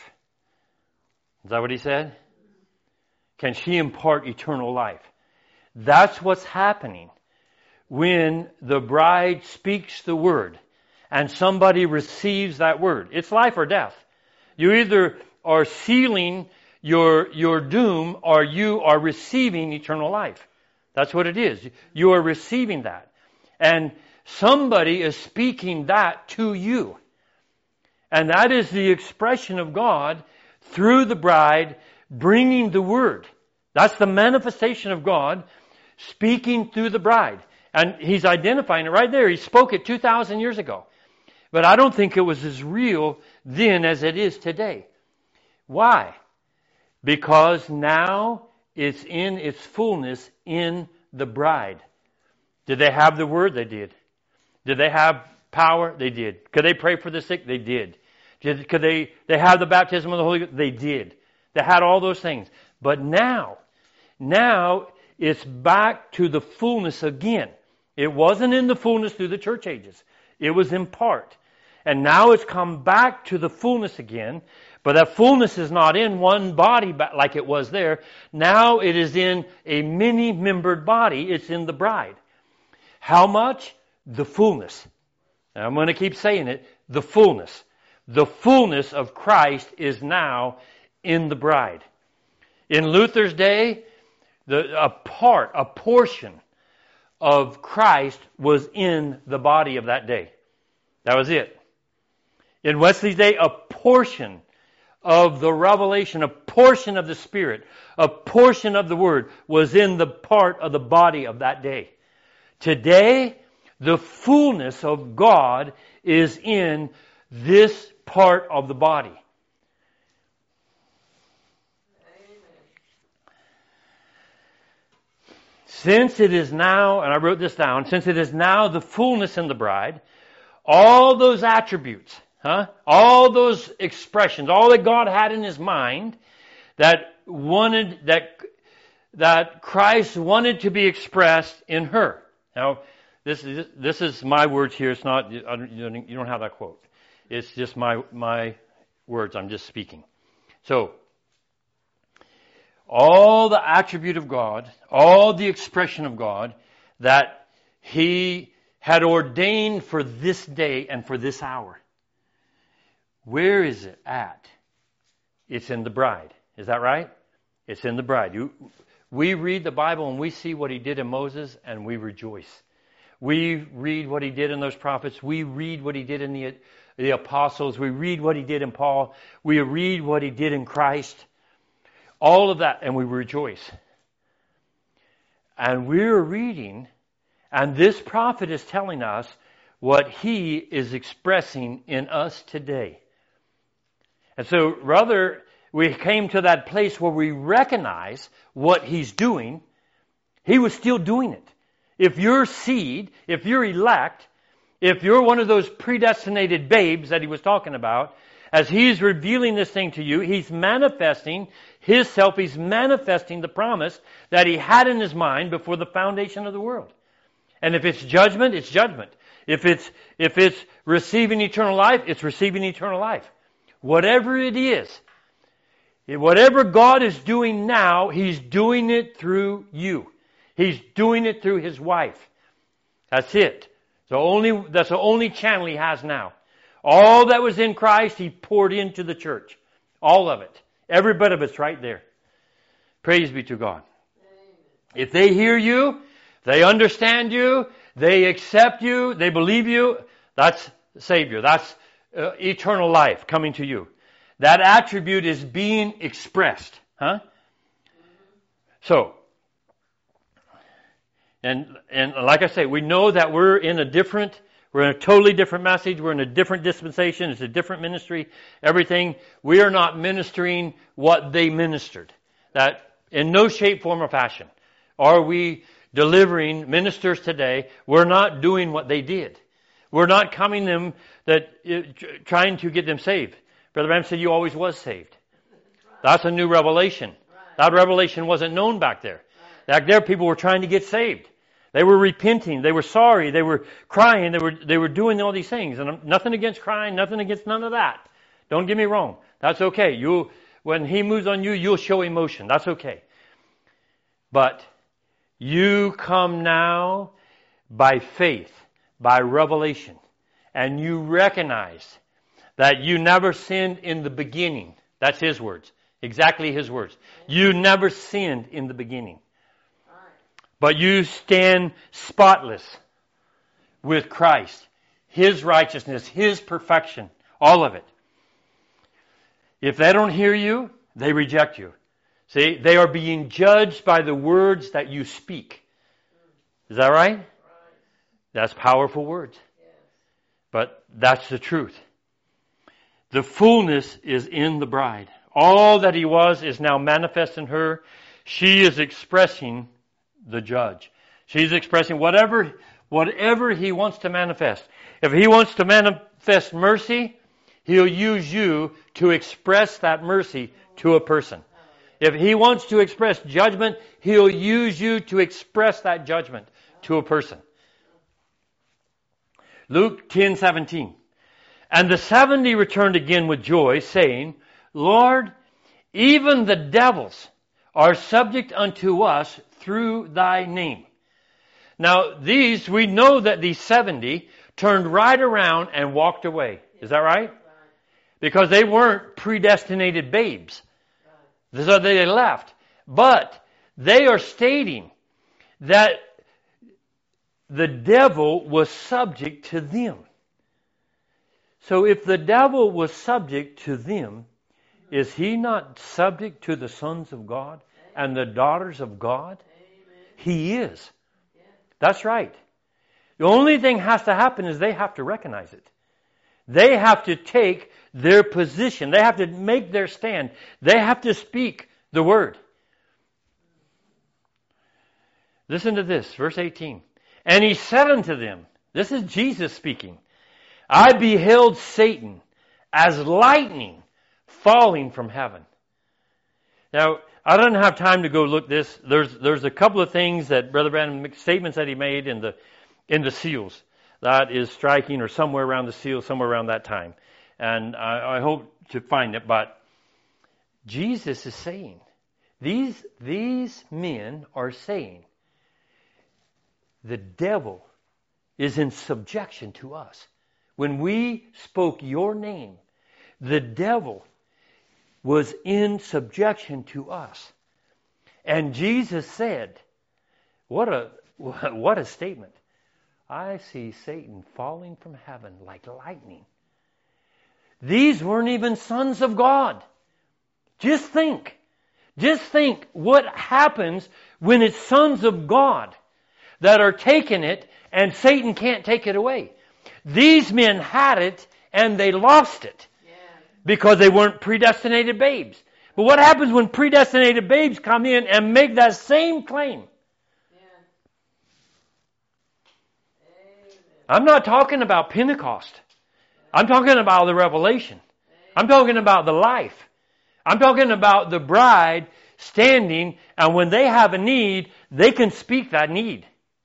Is that what he said? Can she impart eternal life? That's what's happening when the bride speaks the word and somebody receives that word. It's life or death. You either are sealing your, your doom or you are receiving eternal life. That's what it is. You are receiving that. And somebody is speaking that to you. And that is the expression of God through the bride bringing the word. That's the manifestation of God speaking through the bride. And he's identifying it right there. He spoke it two thousand years ago. But I don't think it was as real then as it is today. Why? Because now it's in its fullness in the bride. Did they have the word? They did. Did they have power? They did. Could they pray for the sick? They did. Did could they, they have the baptism of the Holy Ghost? They did. They had all those things. But now, now it's back to the fullness again. It wasn't in the fullness through the church ages. It was in part. And now it's come back to the fullness again. But that fullness is not in one body like it was there. Now it is in a many-membered body. It's in the bride. How much? The fullness. And I'm going to keep saying it. The fullness. The fullness of Christ is now in the bride. In Luther's day, the, a part, a portion of Christ was in the body of that day. That was it. In Wesley's day, a portion of the revelation, a portion of the Spirit, a portion of the Word was in the part of the body of that day. Today, the fullness of God is in this part of the body. Since it is now, and I wrote this down, since it is now the fullness in the bride, all those attributes, huh? All those expressions, all that God had in His mind, that wanted, that, that Christ wanted to be expressed in her. Now, this is, this is my words here. It's not, you don't, you don't have that quote. It's just my, my words. I'm just speaking. So, all the attribute of God, all the expression of God that He had ordained for this day and for this hour. Where is it at? It's in the bride. Is that right? It's in the bride. You, We read the Bible and we see what he did in Moses and we rejoice. We read what he did in those prophets. We read what he did in the, the apostles. We read what he did in Paul. We read what he did in Christ. All of that, and we rejoice. And we're reading, and this prophet is telling us what he is expressing in us today. And so, rather, we came to that place where we recognize what he's doing. He was still doing it. If you're seed, if you're elect, if you're one of those predestinated babes that he was talking about, as he's revealing this thing to you, he's manifesting his self, he's manifesting the promise that he had in his mind before the foundation of the world. And if it's judgment, it's judgment. If it's, if it's receiving eternal life, it's receiving eternal life. Whatever it is, whatever God is doing now, he's doing it through you. He's doing it through his wife. That's it. So only, that's the only channel he has now. All that was in Christ, he poured into the church. All of it. Every bit of it's right there. Praise be to God. Amen. If they hear you, they understand you, they accept you, they believe you, that's Savior. That's uh, eternal life coming to you. That attribute is being expressed. Huh? So, and and like I say, we know that we're in a different, we're in a totally different message, we're in a different dispensation, it's a different ministry, everything. We are not ministering what they ministered. That in no shape, form, or fashion are we delivering ministers today. We're not doing what they did. We're not coming them that uh, trying to get them saved. Brother Branham said you always was saved. That's a new revelation. That revelation wasn't known back there. Back there, people were trying to get saved. They were repenting. They were sorry. They were crying. They were they were doing all these things. And nothing against crying. Nothing against none of that. Don't get me wrong. That's okay. You when he moves on you, you'll show emotion. That's okay. But you come now by faith, by revelation, and you recognize that you never sinned in the beginning. That's his words. Exactly his words. You never sinned in the beginning. But you stand spotless with Christ. His righteousness, his perfection, all of it. If they don't hear you, they reject you. See, they are being judged by the words that you speak. Is that right? That's powerful words. But that's the truth. The fullness is in the bride. All that he was is now manifest in her. She is expressing the judge. She's expressing whatever, whatever he wants to manifest. If he wants to manifest mercy, he'll use you to express that mercy to a person. If he wants to express judgment, he'll use you to express that judgment to a person. Luke ten seventeen. And the seventy returned again with joy, saying, Lord, even the devils are subject unto us through thy name. Now, these, we know that these seventy turned right around and walked away. Is that right? Because they weren't predestinated babes. So they left. But they are stating that the devil was subject to them. So if the devil was subject to them, is he not subject to the sons of God and the daughters of God? He is. That's right. The only thing has to happen is they have to recognize it. They have to take their position. They have to make their stand. They have to speak the word. Listen to this, verse eighteen. And he said unto them, this is Jesus speaking, I beheld Satan as lightning falling from heaven. Now, I don't have time to go look this. There's there's a couple of things that Brother Branham, statements that he made in the in the seals that is striking, or somewhere around the seal, somewhere around that time. And I, I hope to find it. But Jesus is saying, these these men are saying, the devil is in subjection to us. When we spoke your name, the devil was in subjection to us. And Jesus said, what a, what a statement. I see Satan falling from heaven like lightning. These weren't even sons of God. Just think. Just think what happens when it's sons of God that are taking it and Satan can't take it away. These men had it and they lost it because they weren't predestinated babes. But what happens when predestinated babes come in and make that same claim? I'm not talking about Pentecost. I'm talking about the revelation. I'm talking about the life. I'm talking about the bride standing, and when they have a need, they can speak that need.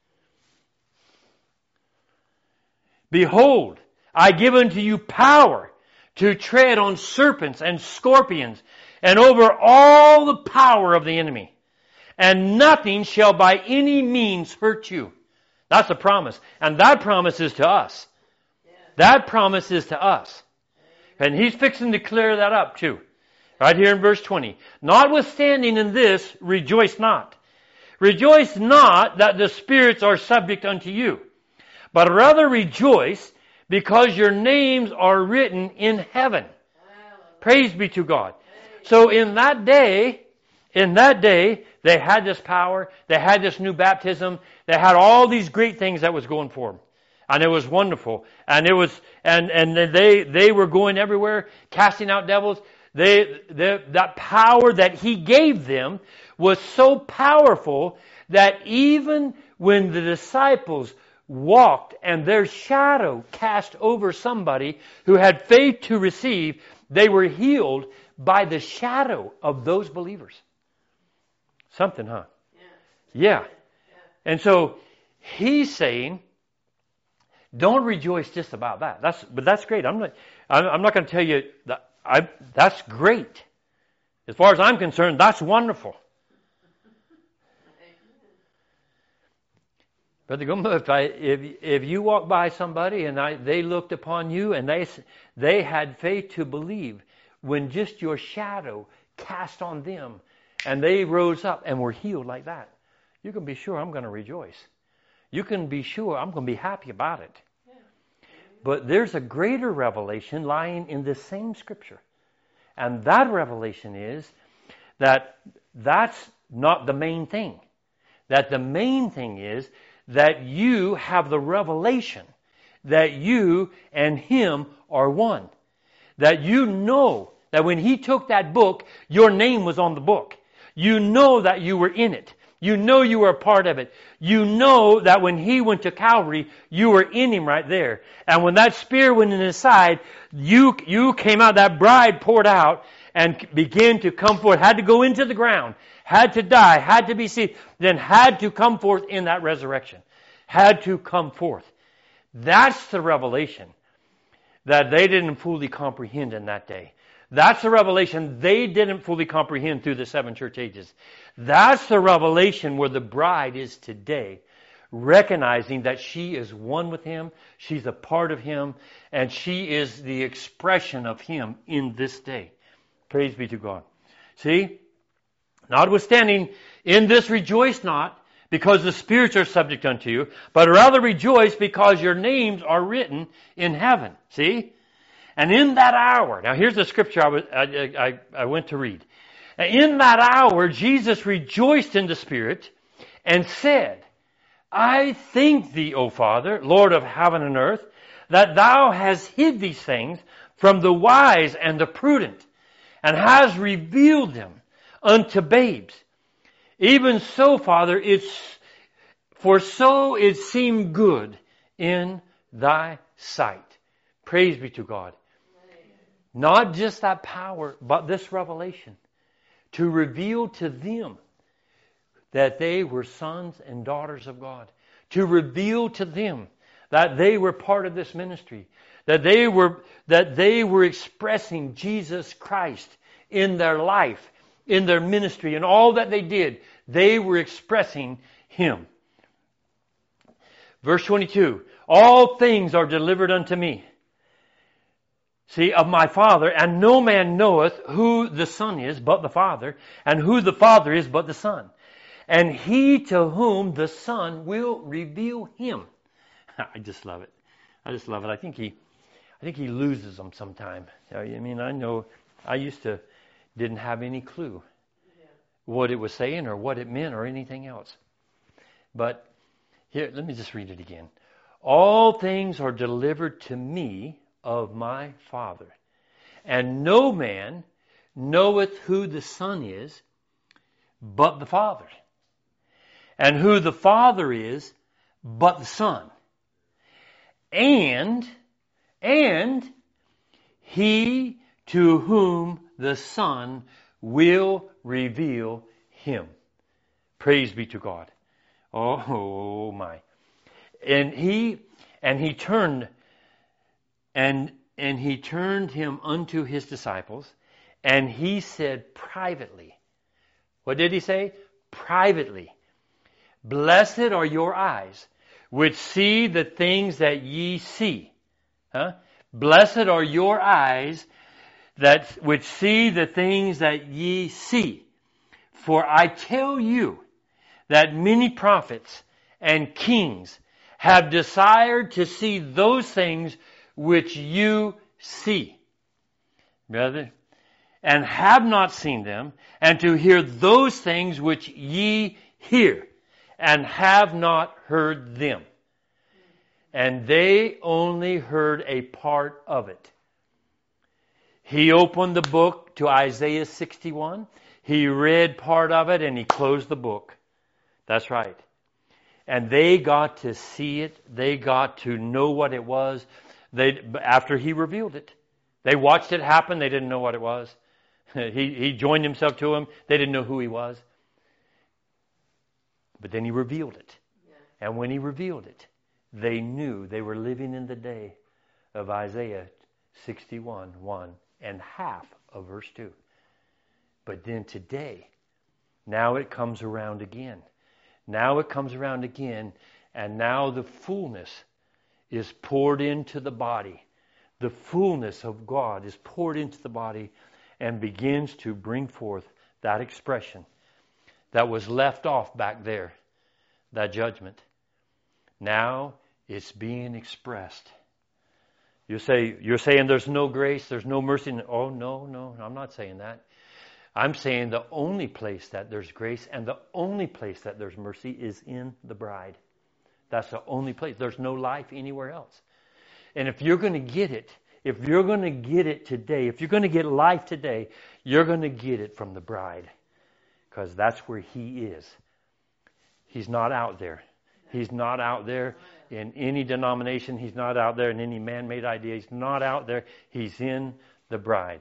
Behold, I give unto you power to tread on serpents and scorpions and over all the power of the enemy. And nothing shall by any means hurt you. That's a promise. And that promise is to us. That promise is to us. And he's fixing to clear that up too. Right here in verse twenty. Notwithstanding in this, rejoice not. Rejoice not that the spirits are subject unto you, but rather rejoice because your names are written in heaven. Praise be to God. So in that day, in that day, they had this power, they had this new baptism, they had all these great things that was going for them. And it was wonderful. And it was, and, and they, they were going everywhere, casting out devils. They, they, that power that He gave them was so powerful that even when the disciples walked and their shadow cast over somebody who had faith to receive, they were healed by the shadow of those believers. Something, huh? Yeah. yeah. And so He's saying, don't rejoice just about that. That's, but that's great. I'm not, I'm not going to tell you that. I, that's great. As far as I'm concerned, that's wonderful. Brother Gumba, if, I, if, if you walk by somebody and I, they looked upon you and they, they had faith to believe when just your shadow cast on them and they rose up and were healed like that, you can be sure I'm going to rejoice. You can be sure I'm going to be happy about it. But there's a greater revelation lying in this same scripture. And that revelation is that that's not the main thing. That the main thing is that you have the revelation that you and Him are one. That you know that when He took that book, your name was on the book. You know that you were in it. You know you were a part of it. You know that when He went to Calvary, you were in Him right there. And when that spear went in His side, you, you came out, that bride poured out and began to come forth, had to go into the ground, had to die, had to be saved, then had to come forth in that resurrection. Had to come forth. That's the revelation that they didn't fully comprehend in that day. That's the revelation they didn't fully comprehend through the seven church ages. That's the revelation where the bride is today, recognizing that she is one with Him, she's a part of Him, and she is the expression of Him in this day. Praise be to God. See? Notwithstanding, in this rejoice not, because the spirits are subject unto you, but rather rejoice because your names are written in heaven. See? And in that hour, now here's the scripture I, was, I, I, I went to read. In that hour, Jesus rejoiced in the Spirit and said, I thank Thee, O Father, Lord of heaven and earth, that Thou hast hid these things from the wise and the prudent, and hast revealed them unto babes. Even so, Father, it's for so it seemed good in Thy sight. Praise be to God. Not just that power, but this revelation to reveal to them that they were sons and daughters of God. To reveal to them that they were part of this ministry. That they were, that they were expressing Jesus Christ in their life, in their ministry, and all that they did. They were expressing Him. Verse twenty-two, all things are delivered unto me. See, of my Father, and no man knoweth who the Son is but the Father, and who the Father is but the Son. And he to whom the Son will reveal him. I just love it. I just love it. I think he, I think he loses them sometime. I mean, I know I used to didn't have any clue yeah. what it was saying or what it meant or anything else. But here, let me just read it again. All things are delivered to me of my Father, and no man knoweth who the Son is but the Father, and who the Father is but the Son, and and he to whom the Son will reveal him. Praise be to God. Oh my. And he and he turned and and he turned him unto his disciples, and he said privately. What did he say? Privately. Blessed are your eyes, which see the things that ye see. Huh? Blessed are your eyes that which see the things that ye see. For I tell you that many prophets and kings have desired to see those things which you see, brother, and have not seen them, and to hear those things which ye hear, and have not heard them. And they only heard a part of it. He opened the book to Isaiah sixty-one. He read part of it and he closed the book. That's right. And they got to see it. They got to know what it was. They after he revealed it. They watched it happen. They didn't know what it was. He, he joined himself to him. They didn't know who he was. But then he revealed it. Yeah. And when he revealed it, they knew they were living in the day of Isaiah sixty-one, one, and half of verse two. But then today, now it comes around again. Now it comes around again, and now the fullness is poured into the body. The fullness of God is poured into the body and begins to bring forth that expression that was left off back there, that judgment. Now it's being expressed. You say, you're saying there's no grace, there's no mercy. Oh, no, no, I'm not saying that. I'm saying the only place that there's grace and the only place that there's mercy is in the bride. That's the only place. There's no life anywhere else. And if you're going to get it, if you're going to get it today, if you're going to get life today, you're going to get it from the bride. Because that's where he is. He's not out there. He's not out there in any denomination. He's not out there in any man-made idea. He's not out there. He's in the bride.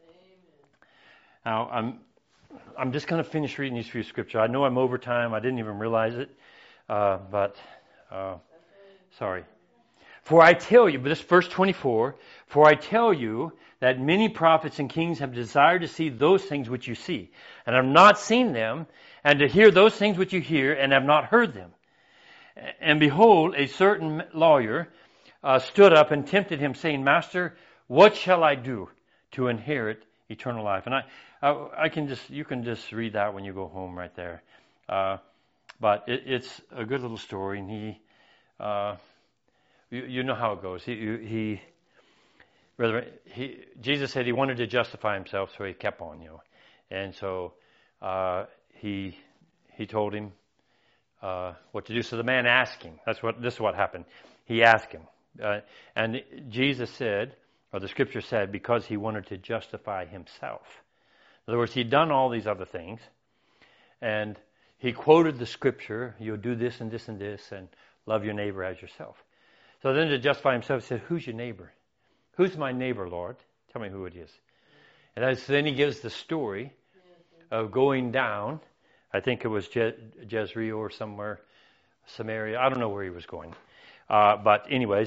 Now, I'm I'm just going to finish reading these few scriptures. I know I'm over time. I didn't even realize it. Uh, but, uh, sorry. For I tell you, but this verse twenty-four, for I tell you that many prophets and kings have desired to see those things which you see, and have not seen them, and to hear those things which you hear, and have not heard them. And behold, a certain lawyer uh, stood up and tempted him, saying, Master, what shall I do to inherit eternal life? And I, I, I can just, you can just read that when you go home right there. Uh, but it, it's a good little story, and he, uh, you, you know how it goes. He, he, rather, he, Jesus said he wanted to justify himself, so he kept on, you know. And so uh, he, he told him uh, what to do. So the man asked him. That's what this is what happened. He asked him, uh, and Jesus said, or the scripture said, because he wanted to justify himself. In other words, he'd done all these other things, and he quoted the scripture, you'll do this and this and this, and love your neighbor as yourself. So then to justify himself, he said, who's your neighbor? Who's my neighbor, Lord? Tell me who it is. And as, then he gives the story of going down, I think it was Je- Jezreel or somewhere, Samaria, I don't know where he was going. Uh, but anyways,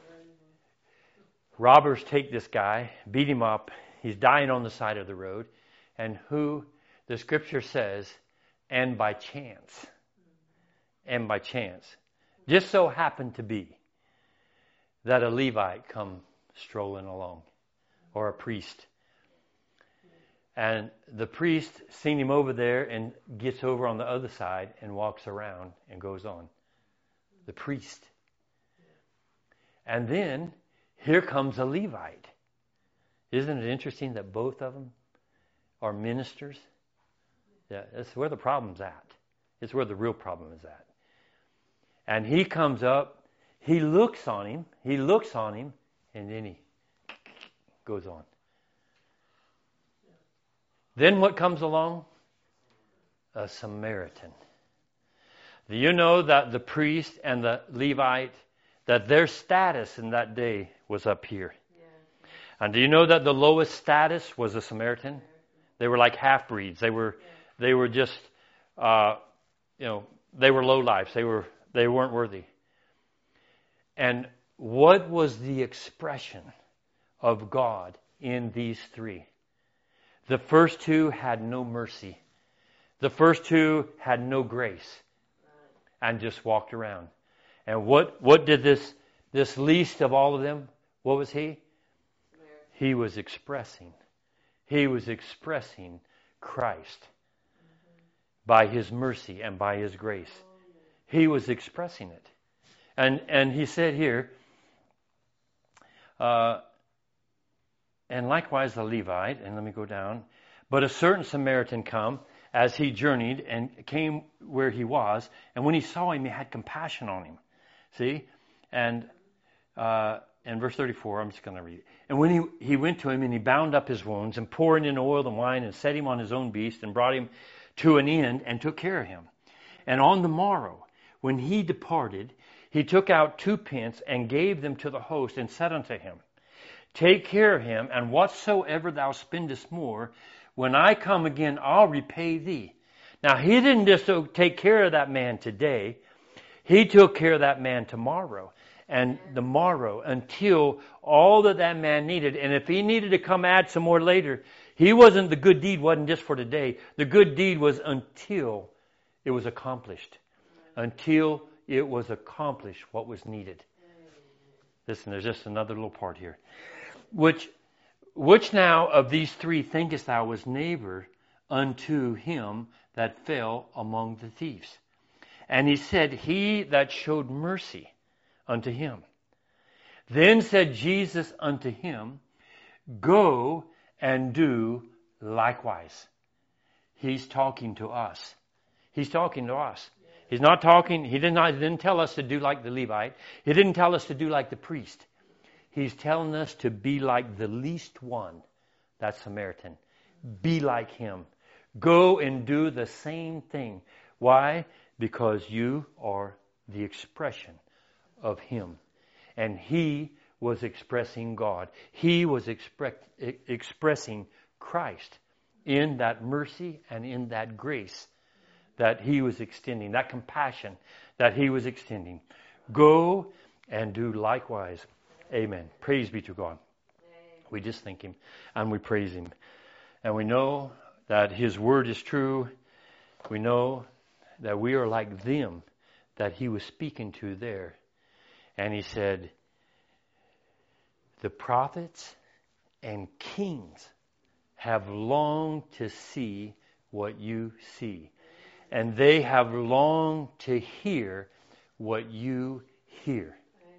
robbers take this guy, beat him up. He's dying on the side of the road. And who, the scripture says, and by chance, and by chance, just so happened to be that a Levite come strolling along. or a priest. And the priest seen him over there and gets over on the other side and walks around and goes on. The priest. And then here comes a Levite. Isn't it interesting that both of them are ministers? Yeah, that's where the problem's at. It's where the real problem is at. And he comes up, he looks on him, he looks on him, and then he goes on. Then what comes along? A Samaritan. Do you know that the priest and the Levite, that their status in that day was up here? Yeah. And do you know that the lowest status was a Samaritan? They were like half-breeds. They were, yeah. they were just, uh, you know, they were low lives. They were, they weren't worthy. And what was the expression of God in these three? The first two had no mercy. The first two had no grace. And just walked around. And what, what did this, this least of all of them, what was he? He was expressing. He was expressing Christ mm-hmm. by his mercy and by his grace. He was expressing it. And, and he said here, uh, and likewise the Levite, and let me go down, but a certain Samaritan come, as he journeyed and came where he was, and when he saw him, he had compassion on him. See? And uh, in verse thirty-four, I'm just going to read it. And when he, he went to him, and he bound up his wounds, and pouring in oil and wine, and set him on his own beast, and brought him to an inn, and took care of him. And on the morrow, when he departed, he took out two pence, and gave them to the host, and said unto him, Take care of him, and whatsoever thou spendest more, when I come again, I'll repay thee. Now, he didn't just take care of that man today. He took care of that man tomorrow and the morrow until all that that man needed. And if he needed to come add some more later, he wasn't, the good deed wasn't just for today. The good deed was until it was accomplished. Until it was accomplished what was needed. Listen, there's just another little part here. Which... Which now of these three thinkest thou was neighbor unto him that fell among the thieves? And he said, He that showed mercy unto him. Then said Jesus unto him, Go and do likewise. He's talking to us. He's talking to us. He's not talking, he did not, he didn't tell us to do like the Levite. He didn't tell us to do like the priest. He's telling us to be like the least one, that Samaritan. Be like him. Go and do the same thing. Why? Because you are the expression of him. And he was expressing God. He was expre- expressing Christ in that mercy and in that grace that he was extending, that compassion that he was extending. Go and do likewise. Amen. Praise be to God. We just thank him and we praise him. And we know that his word is true. We know that we are like them that he was speaking to there. And he said, the prophets and kings have longed to see what you see. And they have longed to hear what you hear.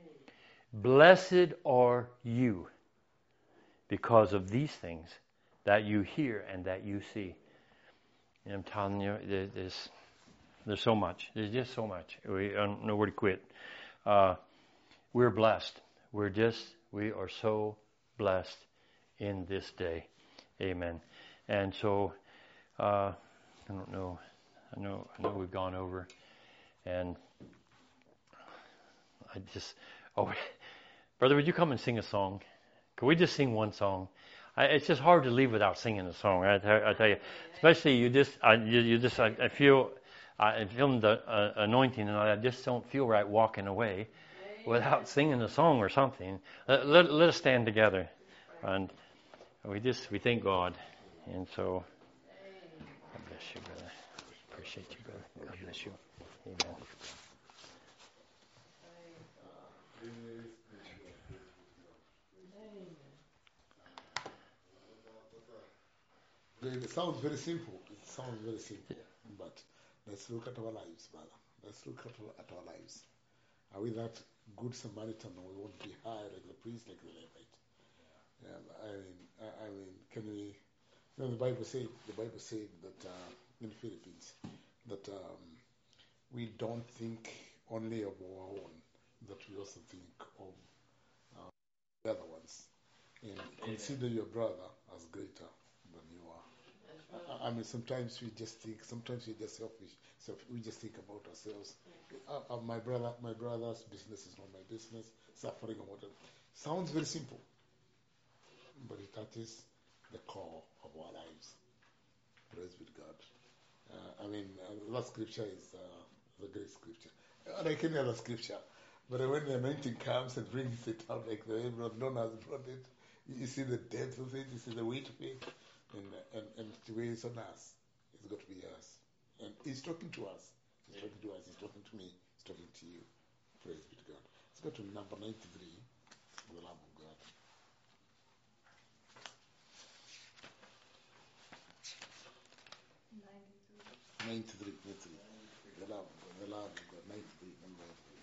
Blessed are you because of these things that you hear and that you see. And I'm telling you, there's, there's so much. There's just so much. We don't know where to quit. Uh, we're blessed. We're just, we are so blessed in this day. Amen. And so, uh, I don't know. I know, I know we've gone over. And I just, oh, brother, would you come and sing a song? Could we just sing one song? I, it's just hard to leave without singing a song. I, I, I tell you, especially you just, I, you, you just, I, I feel, I feel the uh, anointing, and I just don't feel right walking away without singing a song or something. Let, let, let us stand together, and we just, we thank God, and so, God bless you, brother. Appreciate you, brother. God bless you. Amen. It sounds very simple. It sounds very simple. But let's look at our lives, brother. Let's look at our, at our lives. Are we that good Samaritan, or we won't be high like the priest, like the Levite? Yeah, I mean, I, I mean, can we? You know, the Bible said, the Bible said that uh, in Philippines that um, we don't think only of our own, that we also think of uh, the other ones, and consider your brother as greater than you are. I, I mean, sometimes we just think, sometimes we're just selfish. So we just think about ourselves. Uh, uh, my brother, my brother's business is not my business. Suffering or whatever sounds very simple, but it touches the core of our lives. Praise be to God. Uh, I mean, uh, that scripture is uh, the great scripture, like any other scripture. But when the anointing comes and brings it out like the Abraham has brought it, you see the depth of it, you see the weight of it, and and and the way it's on us, it's got to be us. And He's talking to us. He's talking to us. He's talking to me. He's talking to you. Praise be to God. Let's go to number ninety-three, the love of God. ninety-three, ninety-three. The love of God, the love of God, ninety-three, number ninety-three.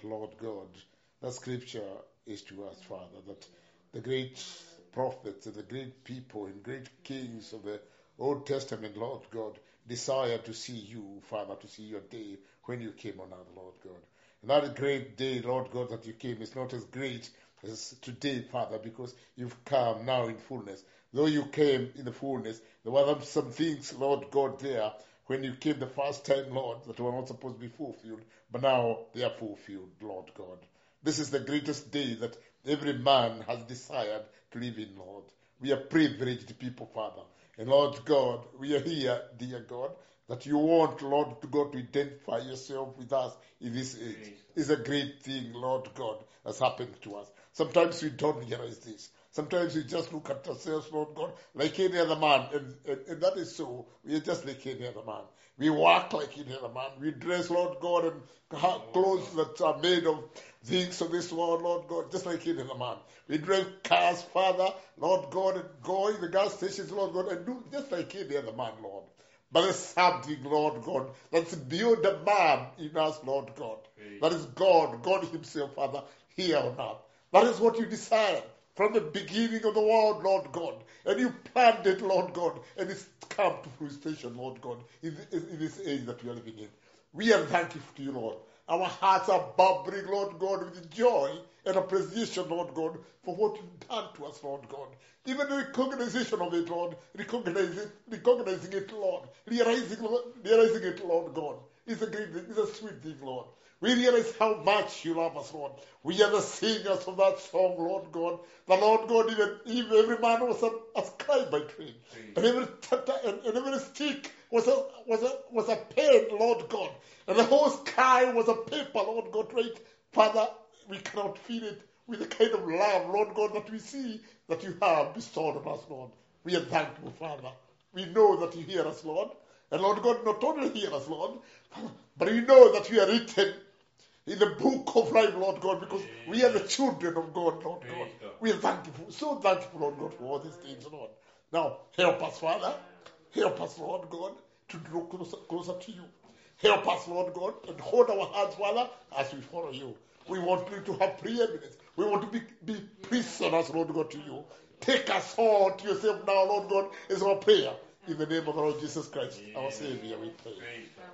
that, Lord God, that scripture is to us, Father, that the great prophets and the great people and great kings of the Old Testament, Lord God, desire to see you, Father, to see your day when you came on earth, Lord God. And that great day, Lord God, that you came is not as great as today, Father, because you've come now in fullness. Though you came in the fullness, there were some things, Lord God, there when you came the first time, Lord, that were not supposed to be fulfilled, but now they are fulfilled, Lord God. This is the greatest day that every man has desired to live in, Lord. We are privileged people, Father. And Lord God, we are here, dear God, that you want, Lord God, to identify yourself with us in this age. It's a great thing, Lord God, that's happened to us. Sometimes we don't realize this. Sometimes we just look at ourselves, Lord God, like any other man. And, and, and that is so. We are just like any other man. We walk like any other man. We dress, Lord God, and have clothes that are made of things of this world, Lord God, just like any other man. We drive cars, Father, Lord God, and go in the gas stations, Lord God, and do just like any other man, Lord. But there's something, Lord God, that's beyond a man in us, Lord God. That is God, God himself, Father, here on earth. That is what you desire from the beginning of the world, Lord God. And you planned it, Lord God, and it's come to fruition, Lord God, in, in, in this age that we are living in. We are thankful to you, Lord. Our hearts are bubbling, Lord God, with joy and appreciation, Lord God, for what you've done to us, Lord God. Even the recognition of it, Lord, recognizing it, recognizing it, Lord, realizing, realizing it, Lord God, is a great thing, it's a sweet thing, Lord. We realize how much you love us, Lord. We are the singers of that song, Lord God. The Lord God, even, even every man was a, a scribe by trade. And every, and, and every stick was a, was, a, was a pen, Lord God. And the whole sky was a paper, Lord God, right? Father, we cannot feel it with the kind of love, Lord God, that we see that you have bestowed on us, Lord. We are thankful, Father. We know that you hear us, Lord. And Lord God, not only hear us, Lord, but we know that we are written in the book of life, Lord God, because we are the children of God, Lord God. We are thankful, so thankful, Lord God, for all these things, Lord. Now, help us, Father. Help us, Lord God, to draw closer, closer to you. Help us, Lord God, and hold our hands, Father, as we follow you. We want you to have preeminence. We want to be, be prisoners, Lord God, to you. Take us all to yourself now, Lord God, is our prayer. In the name of the Lord Jesus Christ, our Savior, we pray.